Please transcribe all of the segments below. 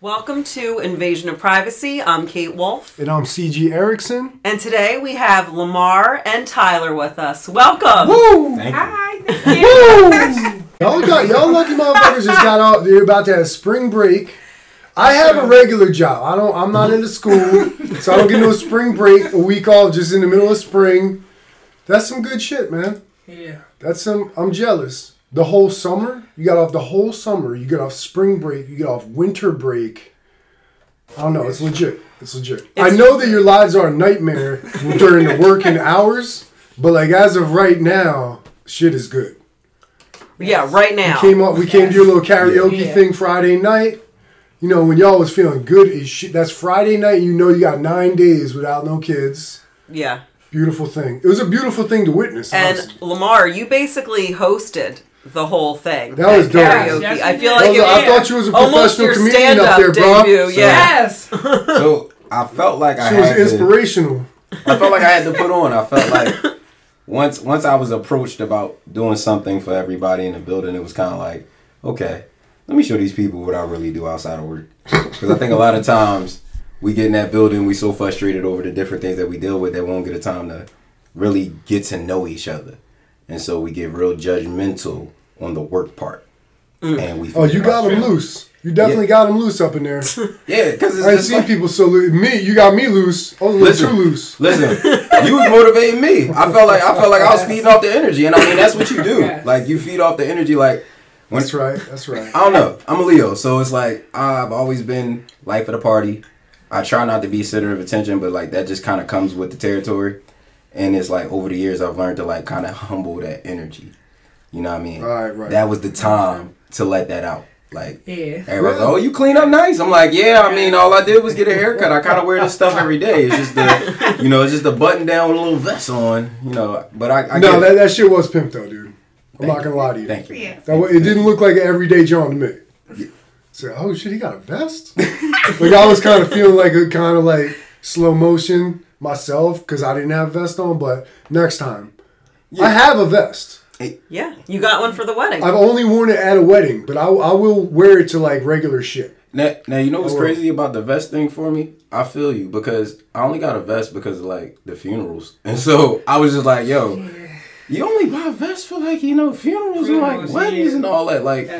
Welcome to Invasion of Privacy. I'm Kate Wolf. And I'm C.G. Erickson. And today we have Lamar and Tyler with us. Welcome. Woo! Hi. Thank you. Y'all lucky motherfuckers just got out. They're about to have spring break. I have a regular job. I'm not into school, so I don't get no spring break. A week off just in the middle of spring. That's some good shit, man. Yeah. I'm jealous. The whole summer, you got off the whole summer. You get off spring break. You get off winter break. I don't know. It's legit. I know that your lives are a nightmare during the working hours, but like as of right now, shit is good. Yeah, right now. We came to your little karaoke thing Friday night. You know, when y'all was feeling good as shit. That's Friday night. You know you got 9 days without no kids. Yeah. Beautiful thing. It was a beautiful thing to witness. And honestly. Lamar, you basically hosted the whole thing. That was dope. Karaoke. Yes, I feel like I thought you was a almost professional your comedian up stand-up there, bro. debut. Yes. So I felt like She was inspirational. I felt like I had to put on. I felt like once I was approached about doing something for everybody in the building, it was kind of like, okay, let me show these people what I really do outside of work. Because I think a lot of times we get in that building, we so frustrated over the different things that we deal with that we won't get a time to really get to know each other. And so we get real judgmental on the work part. And we You got him loose. You definitely got him loose up in there. Yeah, because I ain't seen people so loose. You got me loose. I was a little too loose. Listen, you was motivating me. I felt like I was feeding off the energy, and I mean that's what you do. Yes. Like you feed off the energy. Like That's right. I don't know. I'm a Leo, so it's like I've always been life of the party. I try not to be center of attention, but like that just kind of comes with the territory. And it's like over the years I've learned to like kind of humble that energy. You know what I mean? Right. That was the time to let that out. Like everybody's like, oh, you clean up nice. I'm like, yeah. I mean, all I did was get a haircut. I kind of wear this stuff every day. It's just it's just a button down with a little vest on. You know, but I no, that shit was pimp though, dude. I'm not gonna lie to you. Thank you. Yeah. It didn't look like an everyday John to me. Yeah. So, oh shit, he got a vest? Like I was kind of feeling like a kind of like slow motion myself because I didn't have a vest on, but next time. I have a vest. Yeah, you got one for the wedding. I've only worn it at a wedding, but I will wear it to like regular shit. Now you know what's crazy about the vest thing for me? I feel you because I only got a vest because of like the funerals. And so I was just like, yo, you only buy a vest for like, funerals and like weddings and all that. Like,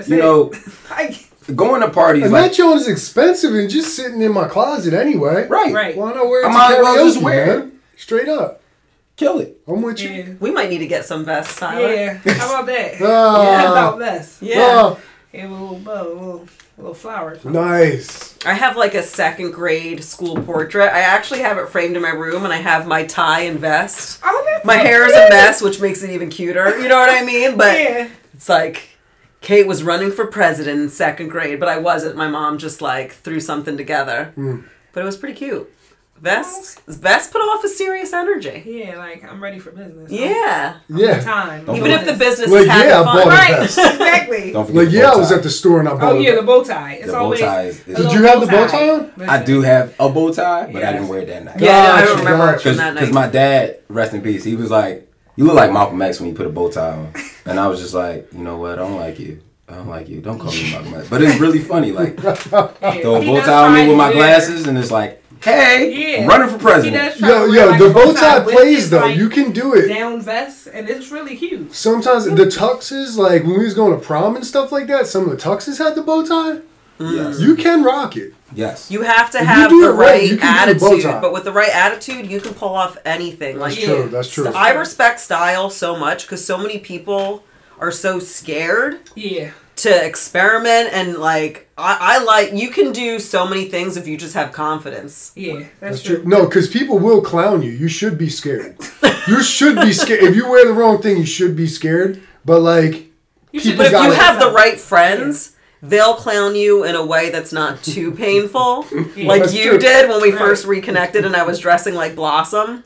going to parties. And like, that joint is expensive and just sitting in my closet anyway. Right. Why not wear it I to might as karaoke, well just wear it. man? Straight up. Kill it. I'm with you. Yeah. We might need to get some vests, Tyler. Yeah. How about that? Ah. How about this? Yeah. And a little bow, a little flowers. Nice. I have like a second grade school portrait. I actually have it framed in my room, and I have my tie and vest. Oh, that's My hair is a mess, which makes it even cuter. You know what I mean? But it's like Kate was running for president in second grade, but I wasn't. My mom just like threw something together. But it was pretty cute. Vest put off a serious energy. Yeah, like I'm ready for business. Yeah. Yeah. Time. Even if the business Like, is having I fun. bought a Right. vest. Exactly. Don't forget Like, the yeah, bow I was tie. at the store and I bought Oh yeah, the bow tie. It's The bow always. tie is- a Did little you have the bow tie on? Listen. I do have a bow tie, but I Yes. didn't wear it that night. Yeah, I Gotcha, don't remember it gotcha. from that Because night. my dad, rest in peace, he was like, you look like Malcolm X when you put a bow tie on. And I was just like, you know what, I don't like you. Don't call me Malcolm X. But it's really funny, like, throw a bow tie on me with my glasses, and it's like, hey, I'm running for president. Yo, the bow tie plays though. You can do it. Down vest, and it's really cute. Sometimes the tuxes, like when we was going to prom and stuff like that, some of the tuxes had the bow tie. Yes. You can rock it. Yes. You have to If you have do the it right, right you can do the bow attitude, tie. but with the right attitude, you can pull off anything. That's Like, true. That's true. I respect style so much because so many people are so scared Yeah. to experiment, and like I like, you can do so many things if you just have confidence. Yeah, That's that's true. true. No, because people will clown you. You should be scared. You should be scared. If you wear the wrong thing, you should be scared. But like, You should- people But if you gotta- have the right friends, they'll clown you in a way that's not too painful. Like That's you true. did when we first reconnected and I was dressing like Blossom.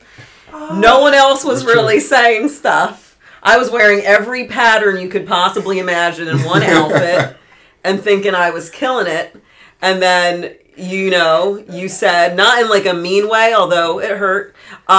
No one else was That's really true. saying stuff. I was wearing every pattern you could possibly imagine in one outfit and thinking I was killing it. And then, you said, not in like a mean way, although it hurt.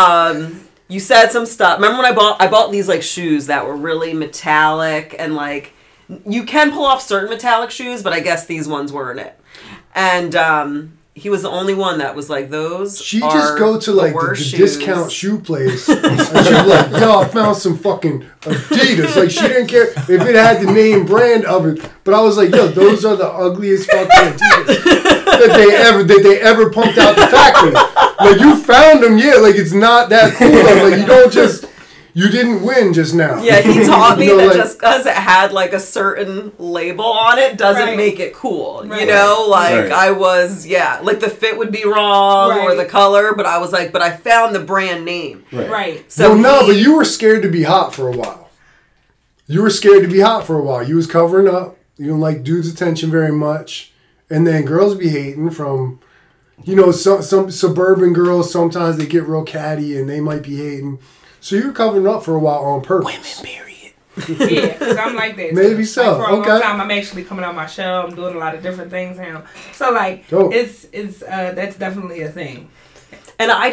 You said some stuff. Remember when I bought these like shoes that were really metallic, and like, you can pull off certain metallic shoes, but I guess these ones weren't it. And he was the only one that was like, those She are just go to the like the worst shoes. discount shoe place and she'd be like, yo, I found some fucking Adidas. Like, she didn't care if it had the name brand of it. But I was like, yo, those are the ugliest fucking Adidas that they ever pumped out the factory. Like, you found them, yeah. Like, it's not that cool. Like, you don't just... You didn't win just now. Yeah, he taught me You know, that like- just because it had like a certain label on it doesn't Right. make it cool. Right. You know, like Right. I was, like the fit would be wrong or Right. the color, but I was like, but I found the brand name. Right. So Well, no, he- but you were scared to be hot for a while. You were scared to be hot for a while. You was covering up. You don't like dudes' attention very much. And then girls be hating from, you know, some suburban girls, sometimes they get real catty and they might be hating. So you were covering up for a while on purpose. Period. Yeah, because I'm like that. Too. Maybe so. Like, for a Okay. long time, I'm actually coming out my shell. I'm doing a lot of different things now. So like, Dope. it's that's definitely a thing. And I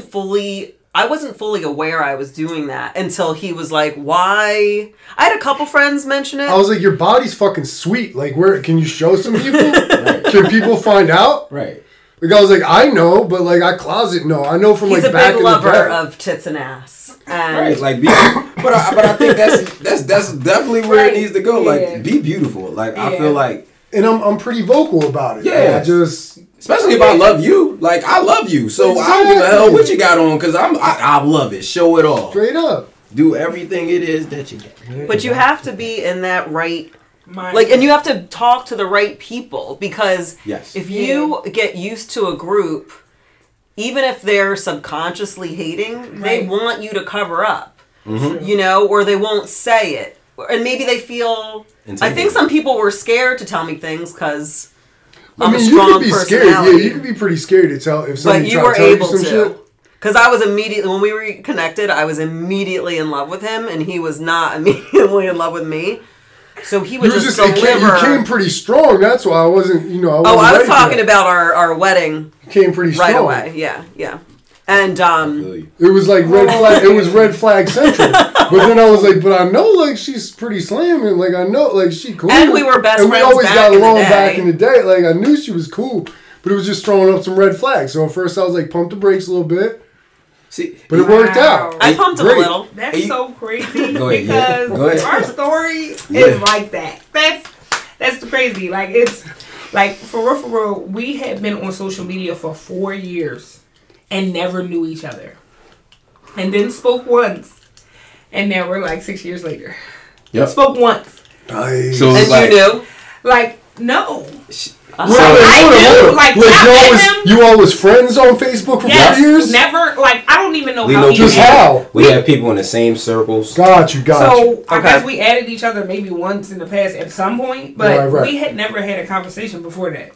wasn't fully aware I was doing that until he was like, why? I had a couple friends mention it. I was like, your body's fucking sweet. Like, where can you show some people? Can people find out? Right. Like, I was like, I know, but like, I closet know. I know from He's like a back big in lover the day. of tits and ass. And Right, like be, but I think that's definitely where Right. it needs to go. Yeah. Like, be beautiful. Like, I Yeah. feel like, And I'm pretty vocal about it. Yeah. I just especially if I love you, like I love you, so I don't give a hell what you got on, because I love it. Show it all. straight up. Do everything it is that you got. but you have to be in that right, Mine- like, and you have to talk to the right people, because Yes. if you get used to a group, even if they're subconsciously hating, they Right. want you to cover up, Mm-hmm. you know, or they won't say it. And maybe they feel, I think some people were scared to tell me things because I'm a you strong could be scared. personality. Yeah, you could be pretty scared to tell if But somebody you tried were to tell able you some to. shit. Because I was immediately, when we reconnected, I was immediately in love with him, and he was not immediately in love with me. So he would You just it deliver. came pretty strong. That's why I wasn't, you know. Oh, I was ready for talking that. about our wedding It came pretty strong. right away. Yeah. And Feel you. It was like red flag. It was red flag central. But then I was like, but I know like she's pretty slamming. Like I know like she cool. And we were best and we friends always back got in the along day. back in the day. Like I knew she was cool, but it was just throwing up some red flags. So at first I was like, pump the brakes a little bit, See, but it worked Wow. out. I pumped him a Great. little. That's You- so crazy Go ahead, yeah. because Go ahead. our story Yeah. is like that. That's crazy. Like it's like for real, we had been on social media for 4 years and never knew each other, and then spoke once, and now we're like 6 years later. Yep. Spoke once. Nice. So- And Like- you knew? Like no. Wait, I knew, like, you all I was met him. you all was friends on Facebook for Yes. 4 years. Never. Like I don't even know We how. know he Just met. how? we have people in the same circles. Got you. So I Okay. guess we added each other maybe once in the past at some point, but Right. we had never had a conversation before that.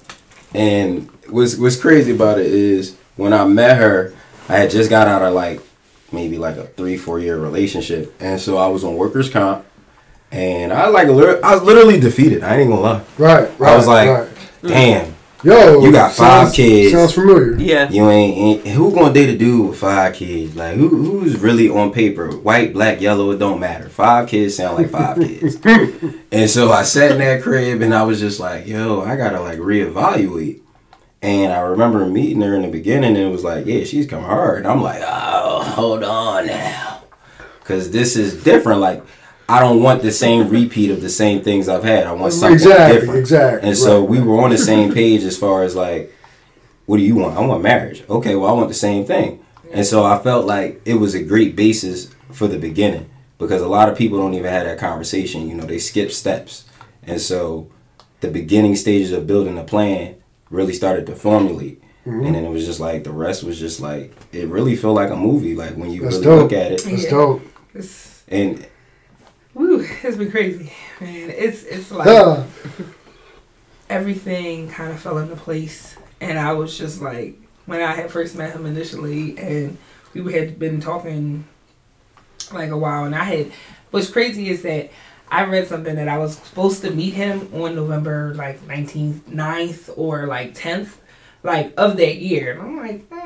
And what's crazy about it is when I met her, I had just got out of like maybe like a 3-4 year relationship, and so I was on workers' comp, and I was literally defeated. I ain't gonna lie. Right. I was like, right. damn, Yo, you got 5 kids. Sounds familiar. Yeah. you ain't who gonna date a dude with 5 kids? Like who's really on paper? White, black, yellow, it don't matter. 5 kids sound like 5 kids. And so I sat in that crib and I was just like, yo, I gotta like reevaluate. And I remember meeting her in the beginning and it was like, yeah, she's come hard. And I'm like, oh, hold on now. Cause this is different. Like, I don't want the same repeat of the same things I've had. I want something different. Exactly. And so right. we were on the same page as far as like, what do you want? I want marriage. Okay, well, I want the same thing. And so I felt like it was a great basis for the beginning because a lot of people don't even have that conversation. You know, they skip steps. And so the beginning stages of building a plan really started to formulate. Mm-hmm. And then it was just like, the rest was just like, it really felt like a movie. Like when you That's really dope. look at it. That's Yeah. dope. It's, And woo, it's been crazy, man. It's like Yeah. everything kind of fell into place, and I was just like, when I had first met him initially, and we had been talking like a while, and what's crazy is that I read something that I was supposed to meet him on November like 9th or like 10th, like of that year, and I'm like,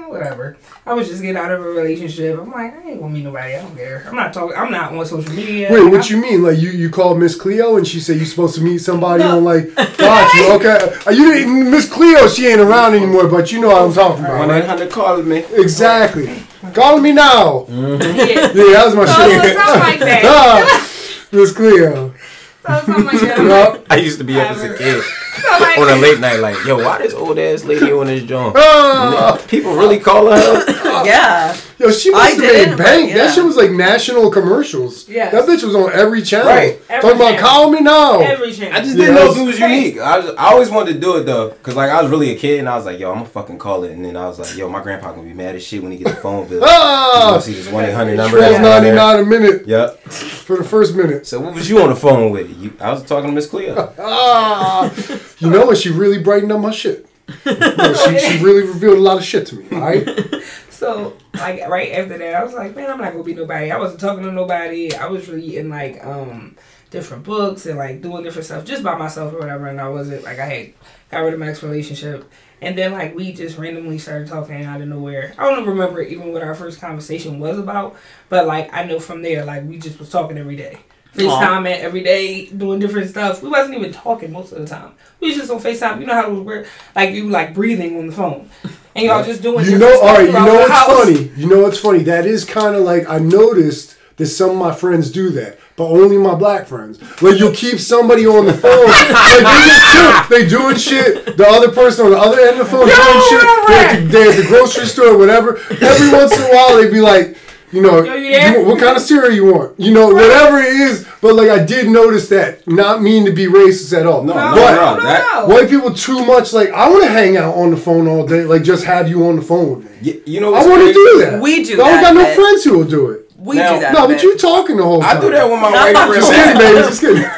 whatever. I was just getting out of a relationship. I'm like, I ain't gonna meet nobody. I don't care. I'm not on social media. Wait, what you mean? Like you called Miss Cleo and she said you're supposed to meet somebody on like, got you, okay. You didn't, Miss Cleo, she ain't around anymore, but you know what I'm talking about, right? 1-800 calling me. Exactly. Calling me now. Yeah, Yeah, that was my shit. something like that. Miss Cleo. Something like that. Yup. I used to be up as a kid So, like, on a late night, like, yo, why this old ass lady on this joint? Ah. People really calling her? Yeah. Yo, she must I have didn't, made but bank. yeah. That shit was like national commercials. Yes. That bitch was on every channel. Right. Every Talking about channel. call me now. every channel. I just Yeah, didn't know that's- if it was unique. I always wanted to do it though, cause like I was really a kid and I was like, yo, I'm gonna fucking call it, and then I was like, yo, my grandpa gonna be mad as shit when he get the phone bill. He's Ah, gonna see this 1-800 number. that's on there. $12.99 a minute Yep. for the first minute. So what was you on the phone with? I was talking to Miss Cleo. Ah, you know what? She really brightened up my shit. No, she really revealed a lot of shit to me. All right. So, like, right after that, I was like, man, I'm not gonna be nobody. I wasn't talking to nobody. I was reading, like, different books and, like, doing different stuff just by myself or whatever. And I wasn't, like, I had got rid of my ex-relationship. And then, like, we just randomly started talking out of nowhere. I don't remember even what our first conversation was about. But, like, I know from there, like, we just was talking every day. FaceTime every day, doing different stuff. We wasn't even talking most of the time. We was just on FaceTime. You know how it was weird? Like, you, like, breathing on the phone. And y'all just doing You different know, stuff all right. You throughout know the what's house. funny? You know what's funny? That is kind of like I noticed that some of my friends do that, but only my black friends. Like you'll keep somebody on the phone, like they just chill. They doing shit. The other person on the other end of the phone doing shit. They at the grocery store, or whatever. Every once in a while, they be like, you know, Yo, you there? what kind of cereal you want? You know, whatever it is. But like I did notice that. Not mean to be racist at all. No, but no, that- white people too much. Like I want to hang out on the phone all day. Like just have you on the phone with me. You know I what's want to crazy? do that. We do I don't that, got no but- friends who will do it. We Now- do that. No, a but bit. you talking the whole time. I do that with my white friend Just kidding, Matt. baby. Just kidding.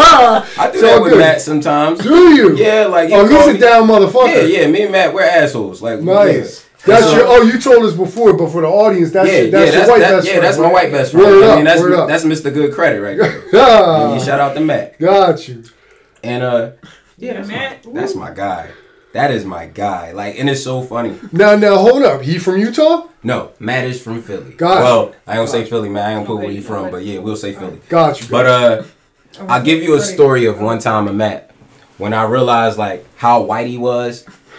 I do It's that all with good. Matt sometimes. Do you? Yeah, like Oh, call he's a me- down motherfucker. Yeah, me and Matt, we're assholes. Like Nice. yeah. That's So- your. Oh, you told us before, but for the audience, that's your white best friend. that's my right? white best friend. Word I up, mean, that's word up. that's Mr. Good Credit right there. Ah, You shout out to Matt. got you. And Yeah, man. that's my guy. That is my guy. Like, and it's so funny. Now, hold up. He from Utah? No, Matt is from Philly. Gotcha. Well, I don't say Philly, man. I don't put where you from, but yeah, we'll say Philly. Got you. But I'll give you a story of one time with Matt when I realized like how white he was.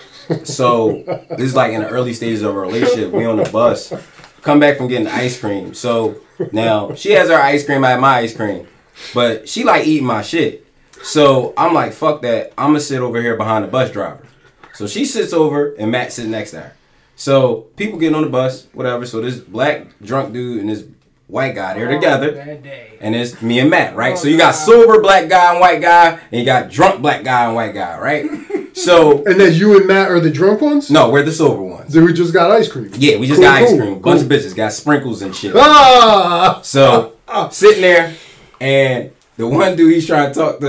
So this is like in the early stages of our relationship. We on the bus, come back from getting ice cream. So now she has her ice cream, I have my ice cream, but she like eating my shit. So I'm like, fuck that. I'm gonna sit over here behind the bus driver. So she sits over and Matt sits next to her. So people getting on the bus, whatever. So this black drunk dude and this white guy, they're together. That day. And it's me and Matt, right? So you got sober black guy and white guy, and you got drunk black guy and white guy, right? So And then you and Matt are the drunk ones? no, we're the sober ones. So we just got ice cream. Yeah, we just Cool, got ice cool, cream. cool. Bunch of bitches got sprinkles and shit. Ah! So sitting there, and the one dude he's trying to talk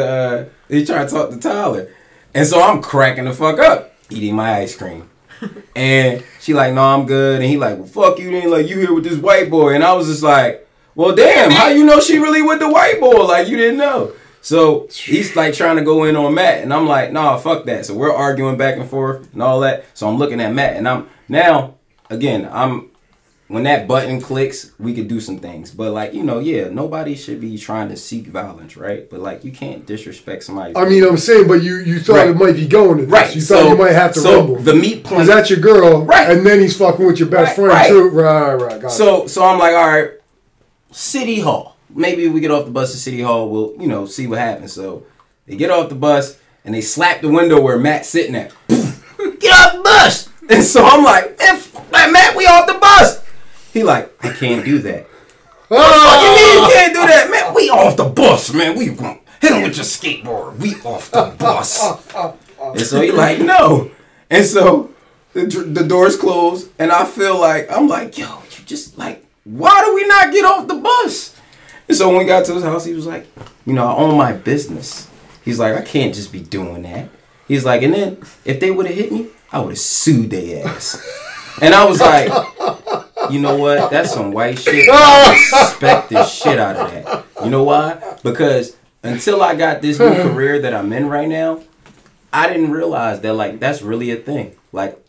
to Tyler, and so I'm cracking the fuck up eating my ice cream, and she like, no, I'm good, and he like, well, fuck you, then like you here with this white boy, and I was just like, well, damn, how you know she really with the white boy? Like you didn't know. So he's like trying to go in on Matt, and I'm like, nah, fuck that. So we're arguing back and forth and all that. So I'm looking at Matt, and I'm now again, when that button clicks, we could do some things. But like, you know, yeah, nobody should be trying to seek violence, right? But like, you can't disrespect somebody. I mean, I'm saying, but you thought Right. it might be going to this. Right. You thought you might have to rumble. The meat point. Because that's your girl, Right. and then he's fucking with your best friend, right. too. Right, got it. So I'm like, all right, City Hall. Maybe we get off the bus to City Hall. We'll, you know, see what happens. So they get off the bus and they slap the window where Matt's sitting at. Get off the bus! And so I'm like, Matt, we off the bus. He like, I can't do that. What you mean you can't do that, man? We off the bus, man. We gonna hit him with your skateboard. We off the bus. And so he like, no. And so the doors close, and I feel like I'm like, yo, you just like, why do we not get off the bus? And so when we got to his house, he was like, you know, I own my business. He's like, I can't just be doing that. He's like, and then if they would have hit me, I would have sued their ass. And I was like, you know what? That's some white shit. I respect the shit out of that. You know why? Because until I got this new career that I'm in right now, I didn't realize that like that's really a thing. Like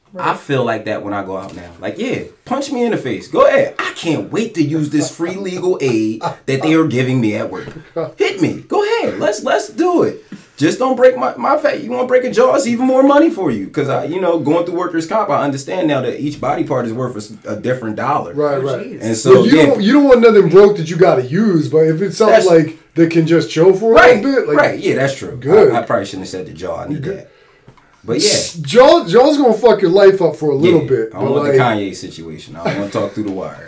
I feel like that when I go out now. Like, yeah, punch me in the face. Go ahead. I can't wait to use this free legal aid that they are giving me at work. Hit me. Go ahead. Let's do it. Just don't break my face. You want to break a jaw? It's even more money for you. Because, going through workers' comp, I understand now that each body part is worth a different dollar. Right. And so, you don't want nothing broke that you got to use, but if it's something like that can just chill for a little bit. Like, right, yeah, that's true. Good. I probably shouldn't have said the jaw. I need that. But yeah. Jaw's going to fuck your life up for a little bit. I don't want the Kanye situation. I don't want to talk through the wire.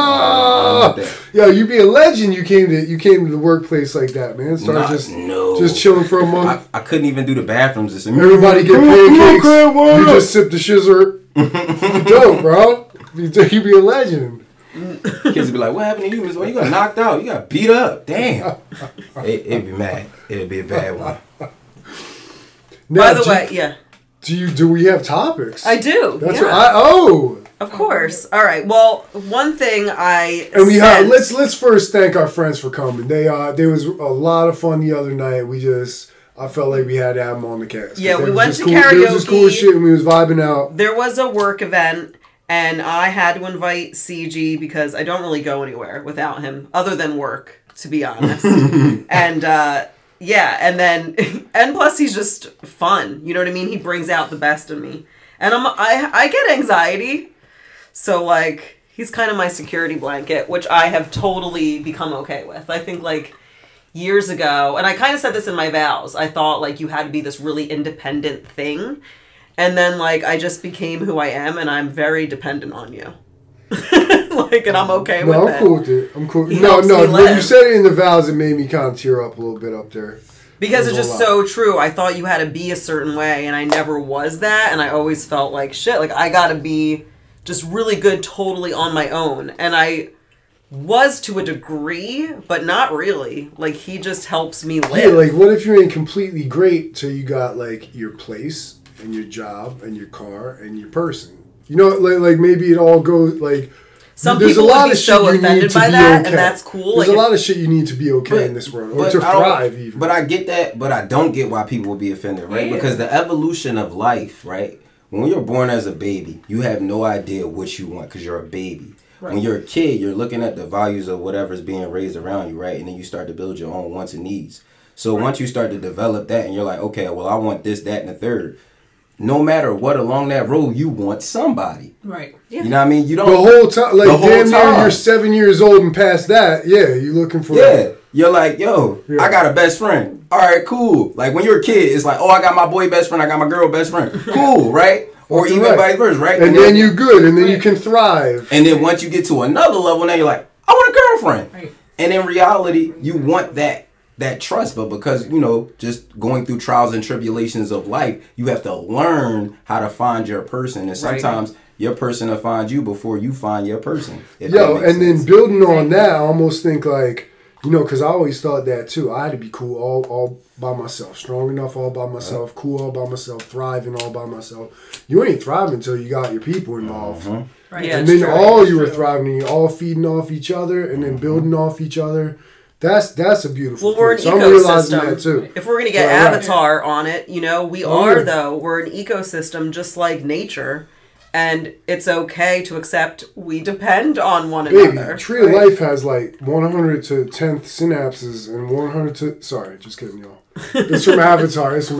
Yo, you be a legend. You came to the workplace like that, man. Just chilling for a month. I couldn't even do the bathrooms. Everybody get pancakes. You just sip the shizzer. Dope, bro. You be a legend. Kids would be like, what happened to you, Miss? Well, you got knocked out. You got beat up. Damn. It'd be mad. It'd be a bad one. Now, by the way, yeah. Do we have topics? I do. That's yeah. what Of course. All right. Well, one thing let's first thank our friends for coming. There was a lot of fun the other night. I felt like we had to have them on the cast. Yeah, we went to karaoke. There was just cool shit and we was vibing out. There was a work event and I had to invite CG because I don't really go anywhere without him other than work, to be honest. And yeah, and plus he's just fun. You know what I mean? He brings out the best in me. And I get anxiety. So like he's kind of my security blanket, which I have totally become okay with. I think like years ago, and I kind of said this in my vows, I thought like you had to be this really independent thing. And then like I just became who I am and I'm very dependent on you. And I'm okay with it. I'm cool with it. I'm cool. No, when you said it in the vows, it made me kind of tear up a little bit up there. Because it's just so true. I thought you had to be a certain way, and I never was that, and I always felt like shit. Like, I gotta be just really good totally on my own. And I was to a degree, but not really. Like, he just helps me live. Yeah, like, what if you ain't completely great till you got, like, your place and your job and your car and your person? You know, like maybe it all goes, like... Some people would be so offended by that, and that's cool. There's a lot of shit you need to be okay in this world, or to thrive even. But I get that, but I don't get why people would be offended, right? Yeah. Because the evolution of life, right? When you're born as a baby, you have no idea what you want because you're a baby. Right. When you're a kid, you're looking at the values of whatever's being raised around you, right? And then you start to build your own wants and needs. So once you start to develop that and you're like, okay, well, I want this, that, and the third. No matter what along that road, you want somebody. Right. Yeah. You know what I mean? You don't the whole time. Like damn near you're 7 years old and past that. Yeah, you're looking for. Yeah, you're like, yo, I got a best friend. All right, cool. Like when you're a kid, it's like, oh, I got my boy best friend, I got my girl best friend. Cool, right? Or even vice versa, right? And then you're good, and then you can thrive. And then once you get to another level, now you're like, I want a girlfriend. Right. And in reality, you want that trust, but because just going through trials and tribulations of life, you have to learn how to find your person, and sometimes your person will find you before you find your person. Then building on that, I almost think like because I always thought that too. I had to be cool all by myself, strong enough all by myself, cool all by myself, thriving all by myself. You ain't thriving until you got your people involved. Right. Yeah, and then you were thriving, and you're all feeding off each other, and then building off each other. That's a beautiful thing. Well, we're an ecosystem. If we're going to get Avatar on it, we're an ecosystem just like nature. And it's okay to accept we depend on one another. Tree of Life has like 100 to 10th synapses and 100 to... Sorry, just kidding, y'all. It's from Avatar. It's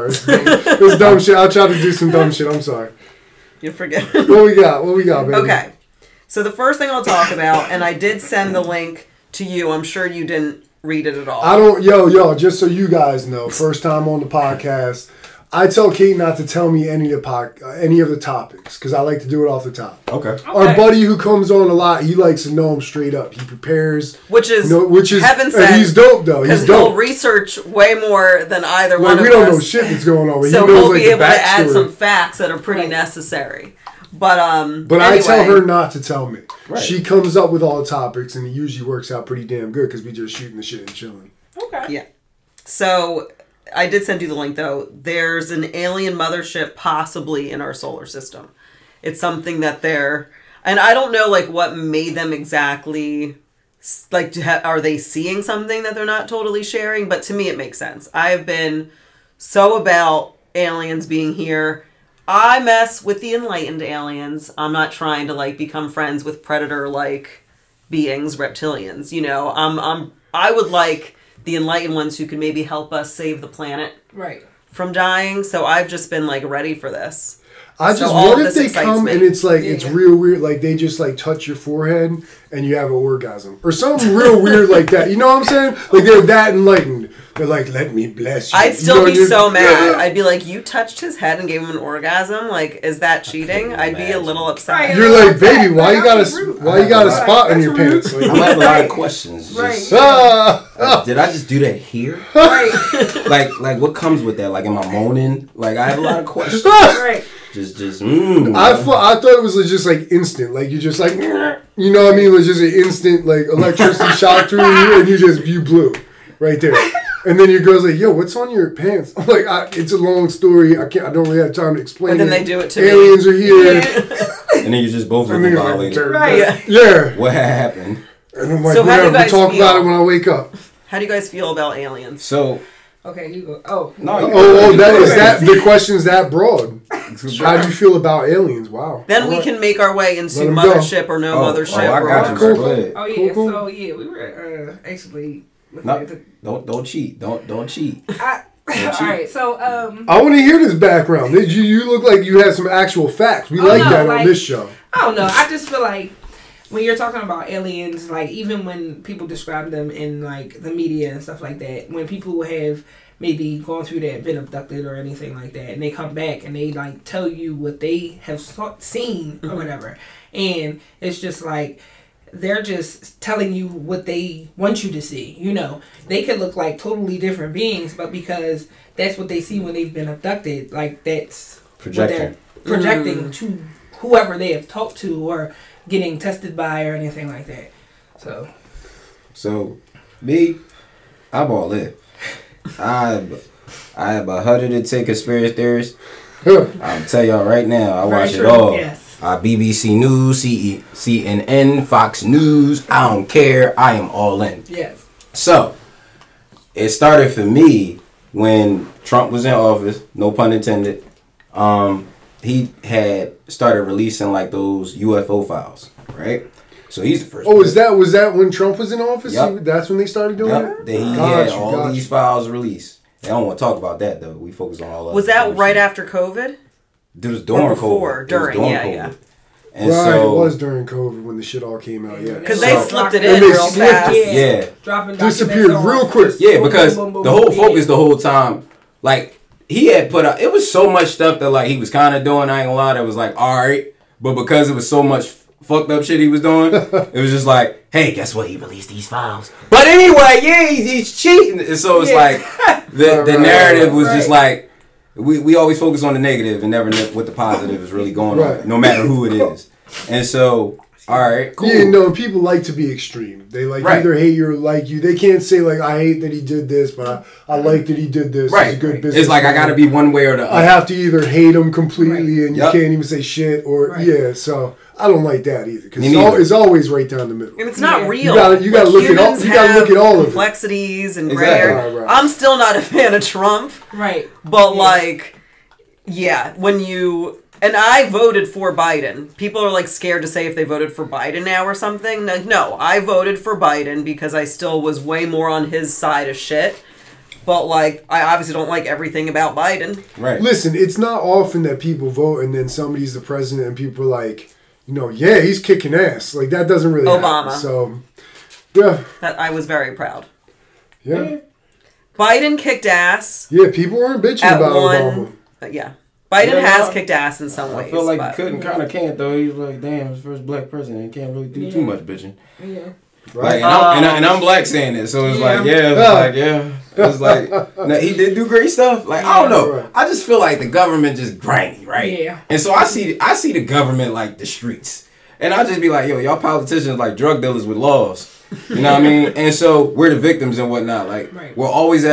dumb shit. I'll try to do some dumb shit. I'm sorry. You forget. What we got, baby? Okay. So the first thing I'll talk about, and I did send the link to you. I'm sure you didn't read it at all. I don't... Yo, just so you guys know, first time on the podcast... I tell Kate not to tell me any of the topics because I like to do it off the top. Okay. Our buddy who comes on a lot, he likes to know them straight up. He prepares, which is heaven sent. He's dope though. He's dope. He'll research way more than either one of us. We don't know shit that's going on. So he'll be able to add some facts that are pretty necessary. But anyway. I tell her not to tell me. Right. She comes up with all the topics, and it usually works out pretty damn good because we just shooting the shit and chilling. Okay. Yeah. So. I did send you the link, though. There's an alien mothership possibly in our solar system. It's something that and I don't know, like, what made them exactly, like, are they seeing something that they're not totally sharing? But to me, it makes sense. I've been so about aliens being here. I mess with the enlightened aliens. I'm not trying to like become friends with predator like beings, reptilians. You know, I would like the enlightened ones who could maybe help us save the planet Right. from dying. So I've just been like ready for this. I just, all what of if this they excites come me. and it's like, it's real weird, like they just like touch your forehead and you have an orgasm. Or something real weird like that. You know what I'm saying? Like they're that enlightened. They're like, let me bless you. I'd still You know, be you're- so mad. I'd be like, you touched his head and gave him an orgasm? Like, is that cheating? I'd be a little upset. Right. You're like, baby, why you got That's rude. a spot in That's your rude. pants? Like, I have a lot of questions. Right. Just, ah, did I just do that here? Right. Like what comes with that? Like, am I moaning? Like, I have a lot of questions. Right. I thought it was just like instant. Like you just like, you know what I mean? It was just an instant like electricity shot through you and you blew right there. And then your girl's like, yo, what's on your pants? I'm like, it's a long story. I don't really have time to explain And then it. they do it to me. Aliens are here. And then you just both And looking then you're violated. like, Right. yeah. What happened? And I'm like, So how do you whatever, we'll guys talk feel? about it when I wake up. How do you guys feel about aliens? So, Okay, you go. Oh. no. you- Oh, the question's that broad. How do you feel about aliens? Wow. Then we can make our way into Let 'em Mothership or No Oh, Mothership. I or got you. Cool. Go ahead. Oh yeah. Cool. So yeah, we were actually looking No, at the. don't cheat. Don't cheat. All right. So I want to hear this background. You look like you have some actual facts. We like no, that on like- this show. I don't know. I just feel like when you're talking about aliens, like even when people describe them in like the media and stuff like that, when people have maybe gone through that, been abducted or anything like that, and they come back and they like tell you what they have seen or whatever, and it's just like they're just telling you what they want you to see. You know, they could look like totally different beings, but because that's what they see when they've been abducted, like that's Projecting. what they're projecting to whoever they have talked to or getting tested by or anything like that. So Me, I'm all in. I have 110 conspiracy theories. I'll tell y'all right now, I Very watch it true, all. yes. BBC News, CNN, Fox News. I don't care. I am all in. yes, So, it started for me when Trump was in office, no pun intended. He had started releasing like those UFO files, right? So he's the first. Oh, was that when Trump was in office? Yep. That's when they started doing Yep. it? Then he Got had you, all got these you. files released. I don't want to talk about that though. We focus on all of Was that right after COVID? It was during before? COVID. During, it was yeah, COVID. yeah. And Right, so it was during COVID when the shit all came out, yeah. Because So- they slipped it And in they real slipped fast. it. Yeah. dropping Disappeared documents real off. quick. Yeah, Boom, because boom, boom, the boom, whole boom. focus the whole time, like he had put out, it was so much stuff that like he was kind of doing. I ain't gonna lie, that was like all right, but because it was so much fucked up shit he was doing, it was just like, hey, guess what? He released these files. But anyway, yeah, he's cheating. And so it's Yeah. like the Right, narrative was right. just like we always focus on the negative and never what the positive is really going Right. on, no matter who it is. And so, all right, cool. Yeah, no, people like to be extreme. They like Right. either hate you or like you. They can't say like I hate that he did this, but I like that he did this. Right. He's a good business. It's like I gotta be one way or the other. I have to either hate him completely and you Yep. can't even say shit, or Right. yeah. So I don't like that either because Me neither. it's always right down the middle. And it's not Yeah. real. You gotta look at all- humans you gotta look have at all of it. complexities and gray Exactly. area. Right. I'm still not a fan of Trump, Right. but Yeah. like, yeah, when you and I voted for Biden. People are like scared to say if they voted for Biden now or something. Like, no, I voted for Biden because I still was way more on his side of shit. But like, I obviously don't like everything about Biden. right. Listen, it's not often that people vote and then somebody's the president and people are like, you know, yeah, he's kicking ass. Like that doesn't really Obama. happen. So yeah, That I was very proud. yeah, Biden kicked ass yeah. People weren't bitching at about one. Obama. Yeah, Biden Yeah, has no, kicked ass in some I ways. feel like but- he kind of can't though. He's like, damn, his first black president. He can't really do too Yeah. much bitching. Yeah. Right. Like, and I'm black saying it, so it's like, it's like, no, he did do great stuff. Like, I don't know, Right. I just feel like the government just grimy, right? Yeah. And so I see the government like the streets, and I just be like, yo, y'all politicians like drug dealers with laws, you know what I mean? And so we're the victims and whatnot. Like, Right. we're always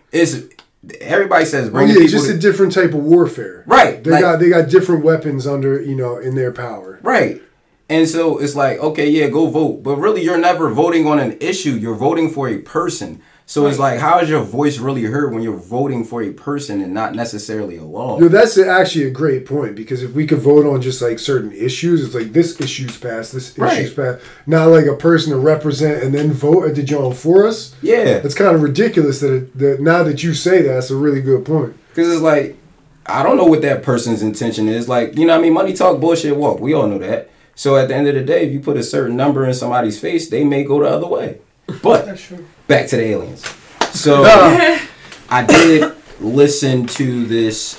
everybody says Oh bring yeah, people just to- a different type of warfare. Right, They like- got different weapons under in their power. Right. And so it's like, okay, yeah, go vote. But really, you're never voting on an issue. You're voting for a person. So it's like, how is your voice really heard when you're voting for a person and not necessarily a law? Yo, that's actually a great point, because if we could vote on just like certain issues, it's like this issue's passed, this issue's passed. Not like a person to represent and then vote at the joint for us. Yeah. It's kind of ridiculous that now that you say that, that's a really good point. Because it's like, I don't know what that person's intention is. Like, you know what I mean? Money talk, bullshit walk. We all know that. So at the end of the day, if you put a certain number in somebody's face, they may go the other way. But back to the aliens. So I did listen to this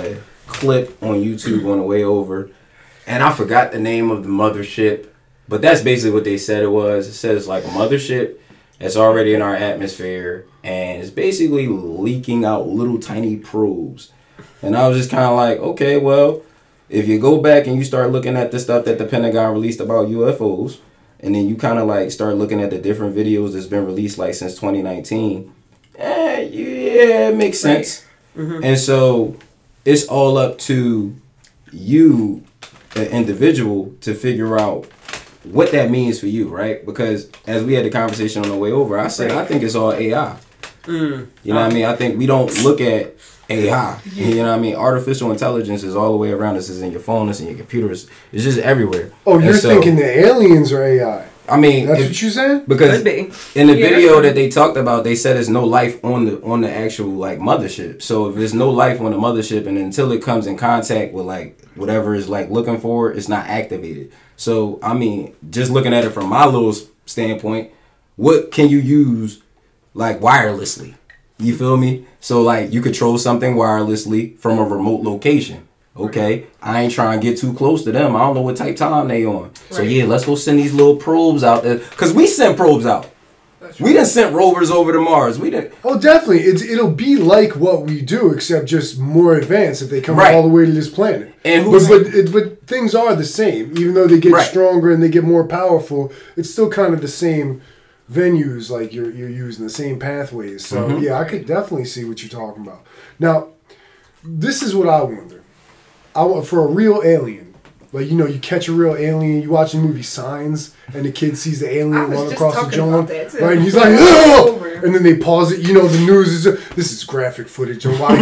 clip on YouTube on the way over, and I forgot the name of the mothership, but that's basically what they said it was. It says like a mothership that's already in our atmosphere, and it's basically leaking out little tiny probes. And I was just kind of like, okay, well, if you go back and you start looking at the stuff that the Pentagon released about UFOs, and then you kind of like start looking at the different videos that's been released like since 2019, yeah, it makes sense. Right. Mm-hmm. And so it's all up to you, an individual, to figure out what that means for you, right? Because as we had the conversation on the way over, I said, I think it's all AI. You know what I mean? I think we don't look at AI. You know what I mean? Artificial intelligence is all the way around us. It's in your phone, it's in your computers. It's just everywhere. Oh, you're thinking the aliens are AI. I mean, that's what you're saying? Because in the video that they talked about, they said there's no life on the actual like mothership. So if there's no life on the mothership, and until it comes in contact with like whatever is like looking for, it's not activated. So I mean, just looking at it from my little standpoint, what can you use like wirelessly? You feel me? So like you control something wirelessly from a remote location. Okay, I ain't trying to get too close to them. I don't know what type time they on. Right. So yeah, let's go send these little probes out there. Because we sent probes out. That's we done sent rovers over to Mars. We didn't. Oh, definitely. It'll be like what we do, except just more advanced if they come all the way to this planet. And but things are the same. Even though they get stronger and they get more powerful, it's still kind of the same venues, like you're using the same pathways. So yeah, I could definitely see what you're talking about. Now, this is what I wonder. I want for a real alien, like you catch a real alien. You watch the movie Signs, and the kid sees the alien run across the jungle, right? And he's like, "Oh!" And then they pause it. The news is this is graphic footage of why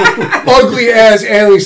ugly ass alien,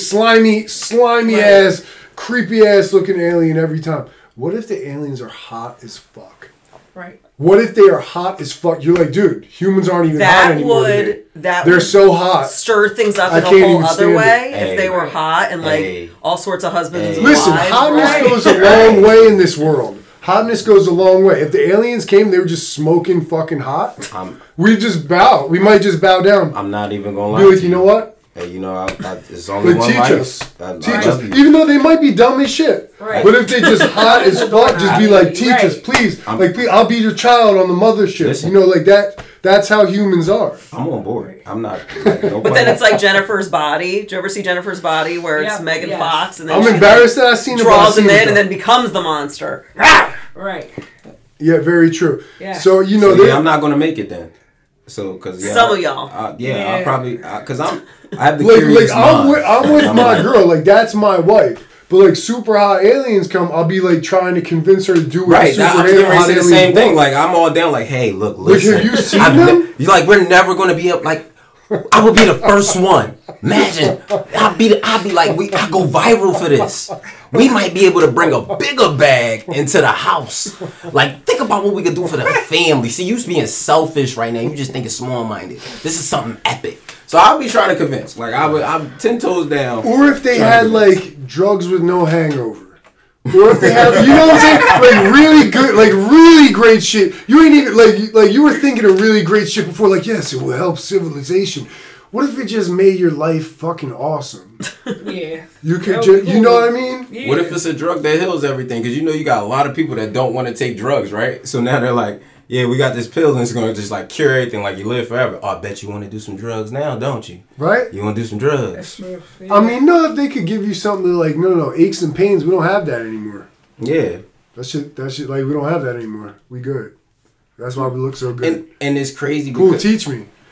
slimy ass, creepy ass looking alien every time. What if the aliens are hot as fuck? Right. What if they are hot as fuck? You're like, dude, humans aren't even hot anymore. They're so hot. Stir things up in a whole other way if they were hot and like all sorts of husbands and wives. Listen, hotness goes a long way in this world. Hotness goes a long way. If the aliens came, they were just smoking fucking hot. We just bow. We might just bow down. I'm not even gonna lie. Be like, you know what? Hey, it's only one life. Teach us. Even though they might be dumb as shit. Right. But if they just hot as fuck, just be like, teach us, please. Please, I'll be your child on the mothership. Listen, like that. That's how humans are. I'm on board. I'm not. But then it's like Jennifer's Body. Did you ever see Jennifer's Body, where it's Megan Fox, and then I'm embarrassed that I've seen it. Draws him in and then becomes the monster. Right. Yeah, very true. Yeah. So I'm not gonna make it then. So, cause some of y'all, I'll probably, cause I have the curious mind. I'm with my girl, like that's my wife. But like super hot aliens come, I'll be like trying to convince her to do it. Right, I'm gonna say the same thing. Like I'm all down. Like, hey, look, listen. Have you seen them? You're like, we're never gonna be up. Like, I would be the first one. Imagine, I'll be like, I go viral for this. We might be able to bring a bigger bag into the house. Like, think about what we could do for the family. See, you being selfish right now. You just thinking small-minded. This is something epic. So I'll be trying to convince. Like, I'm 10 toes down. Or if they had, like, drugs with no hangover. Or if they have, you know what I'm saying? Like, really good, like, really great shit. You ain't even, like you were thinking of really great shit before. Like, yes, it will help civilization. What if it just made your life fucking awesome? Yeah. You could just, you know what I mean? Yeah. What if it's a drug that heals everything? Because you got a lot of people that don't want to take drugs, right? So now they're like, yeah, we got this pill and it's going to just like cure everything, like you live forever. Oh, I bet you want to do some drugs now, don't you? Right? You want to do some drugs. That's true. Yeah. I mean, no, if they could give you something like, no, aches and pains, we don't have that anymore. Yeah. That shit, like, we don't have that anymore. We good. That's why we look so good. And it's crazy. Cool, teach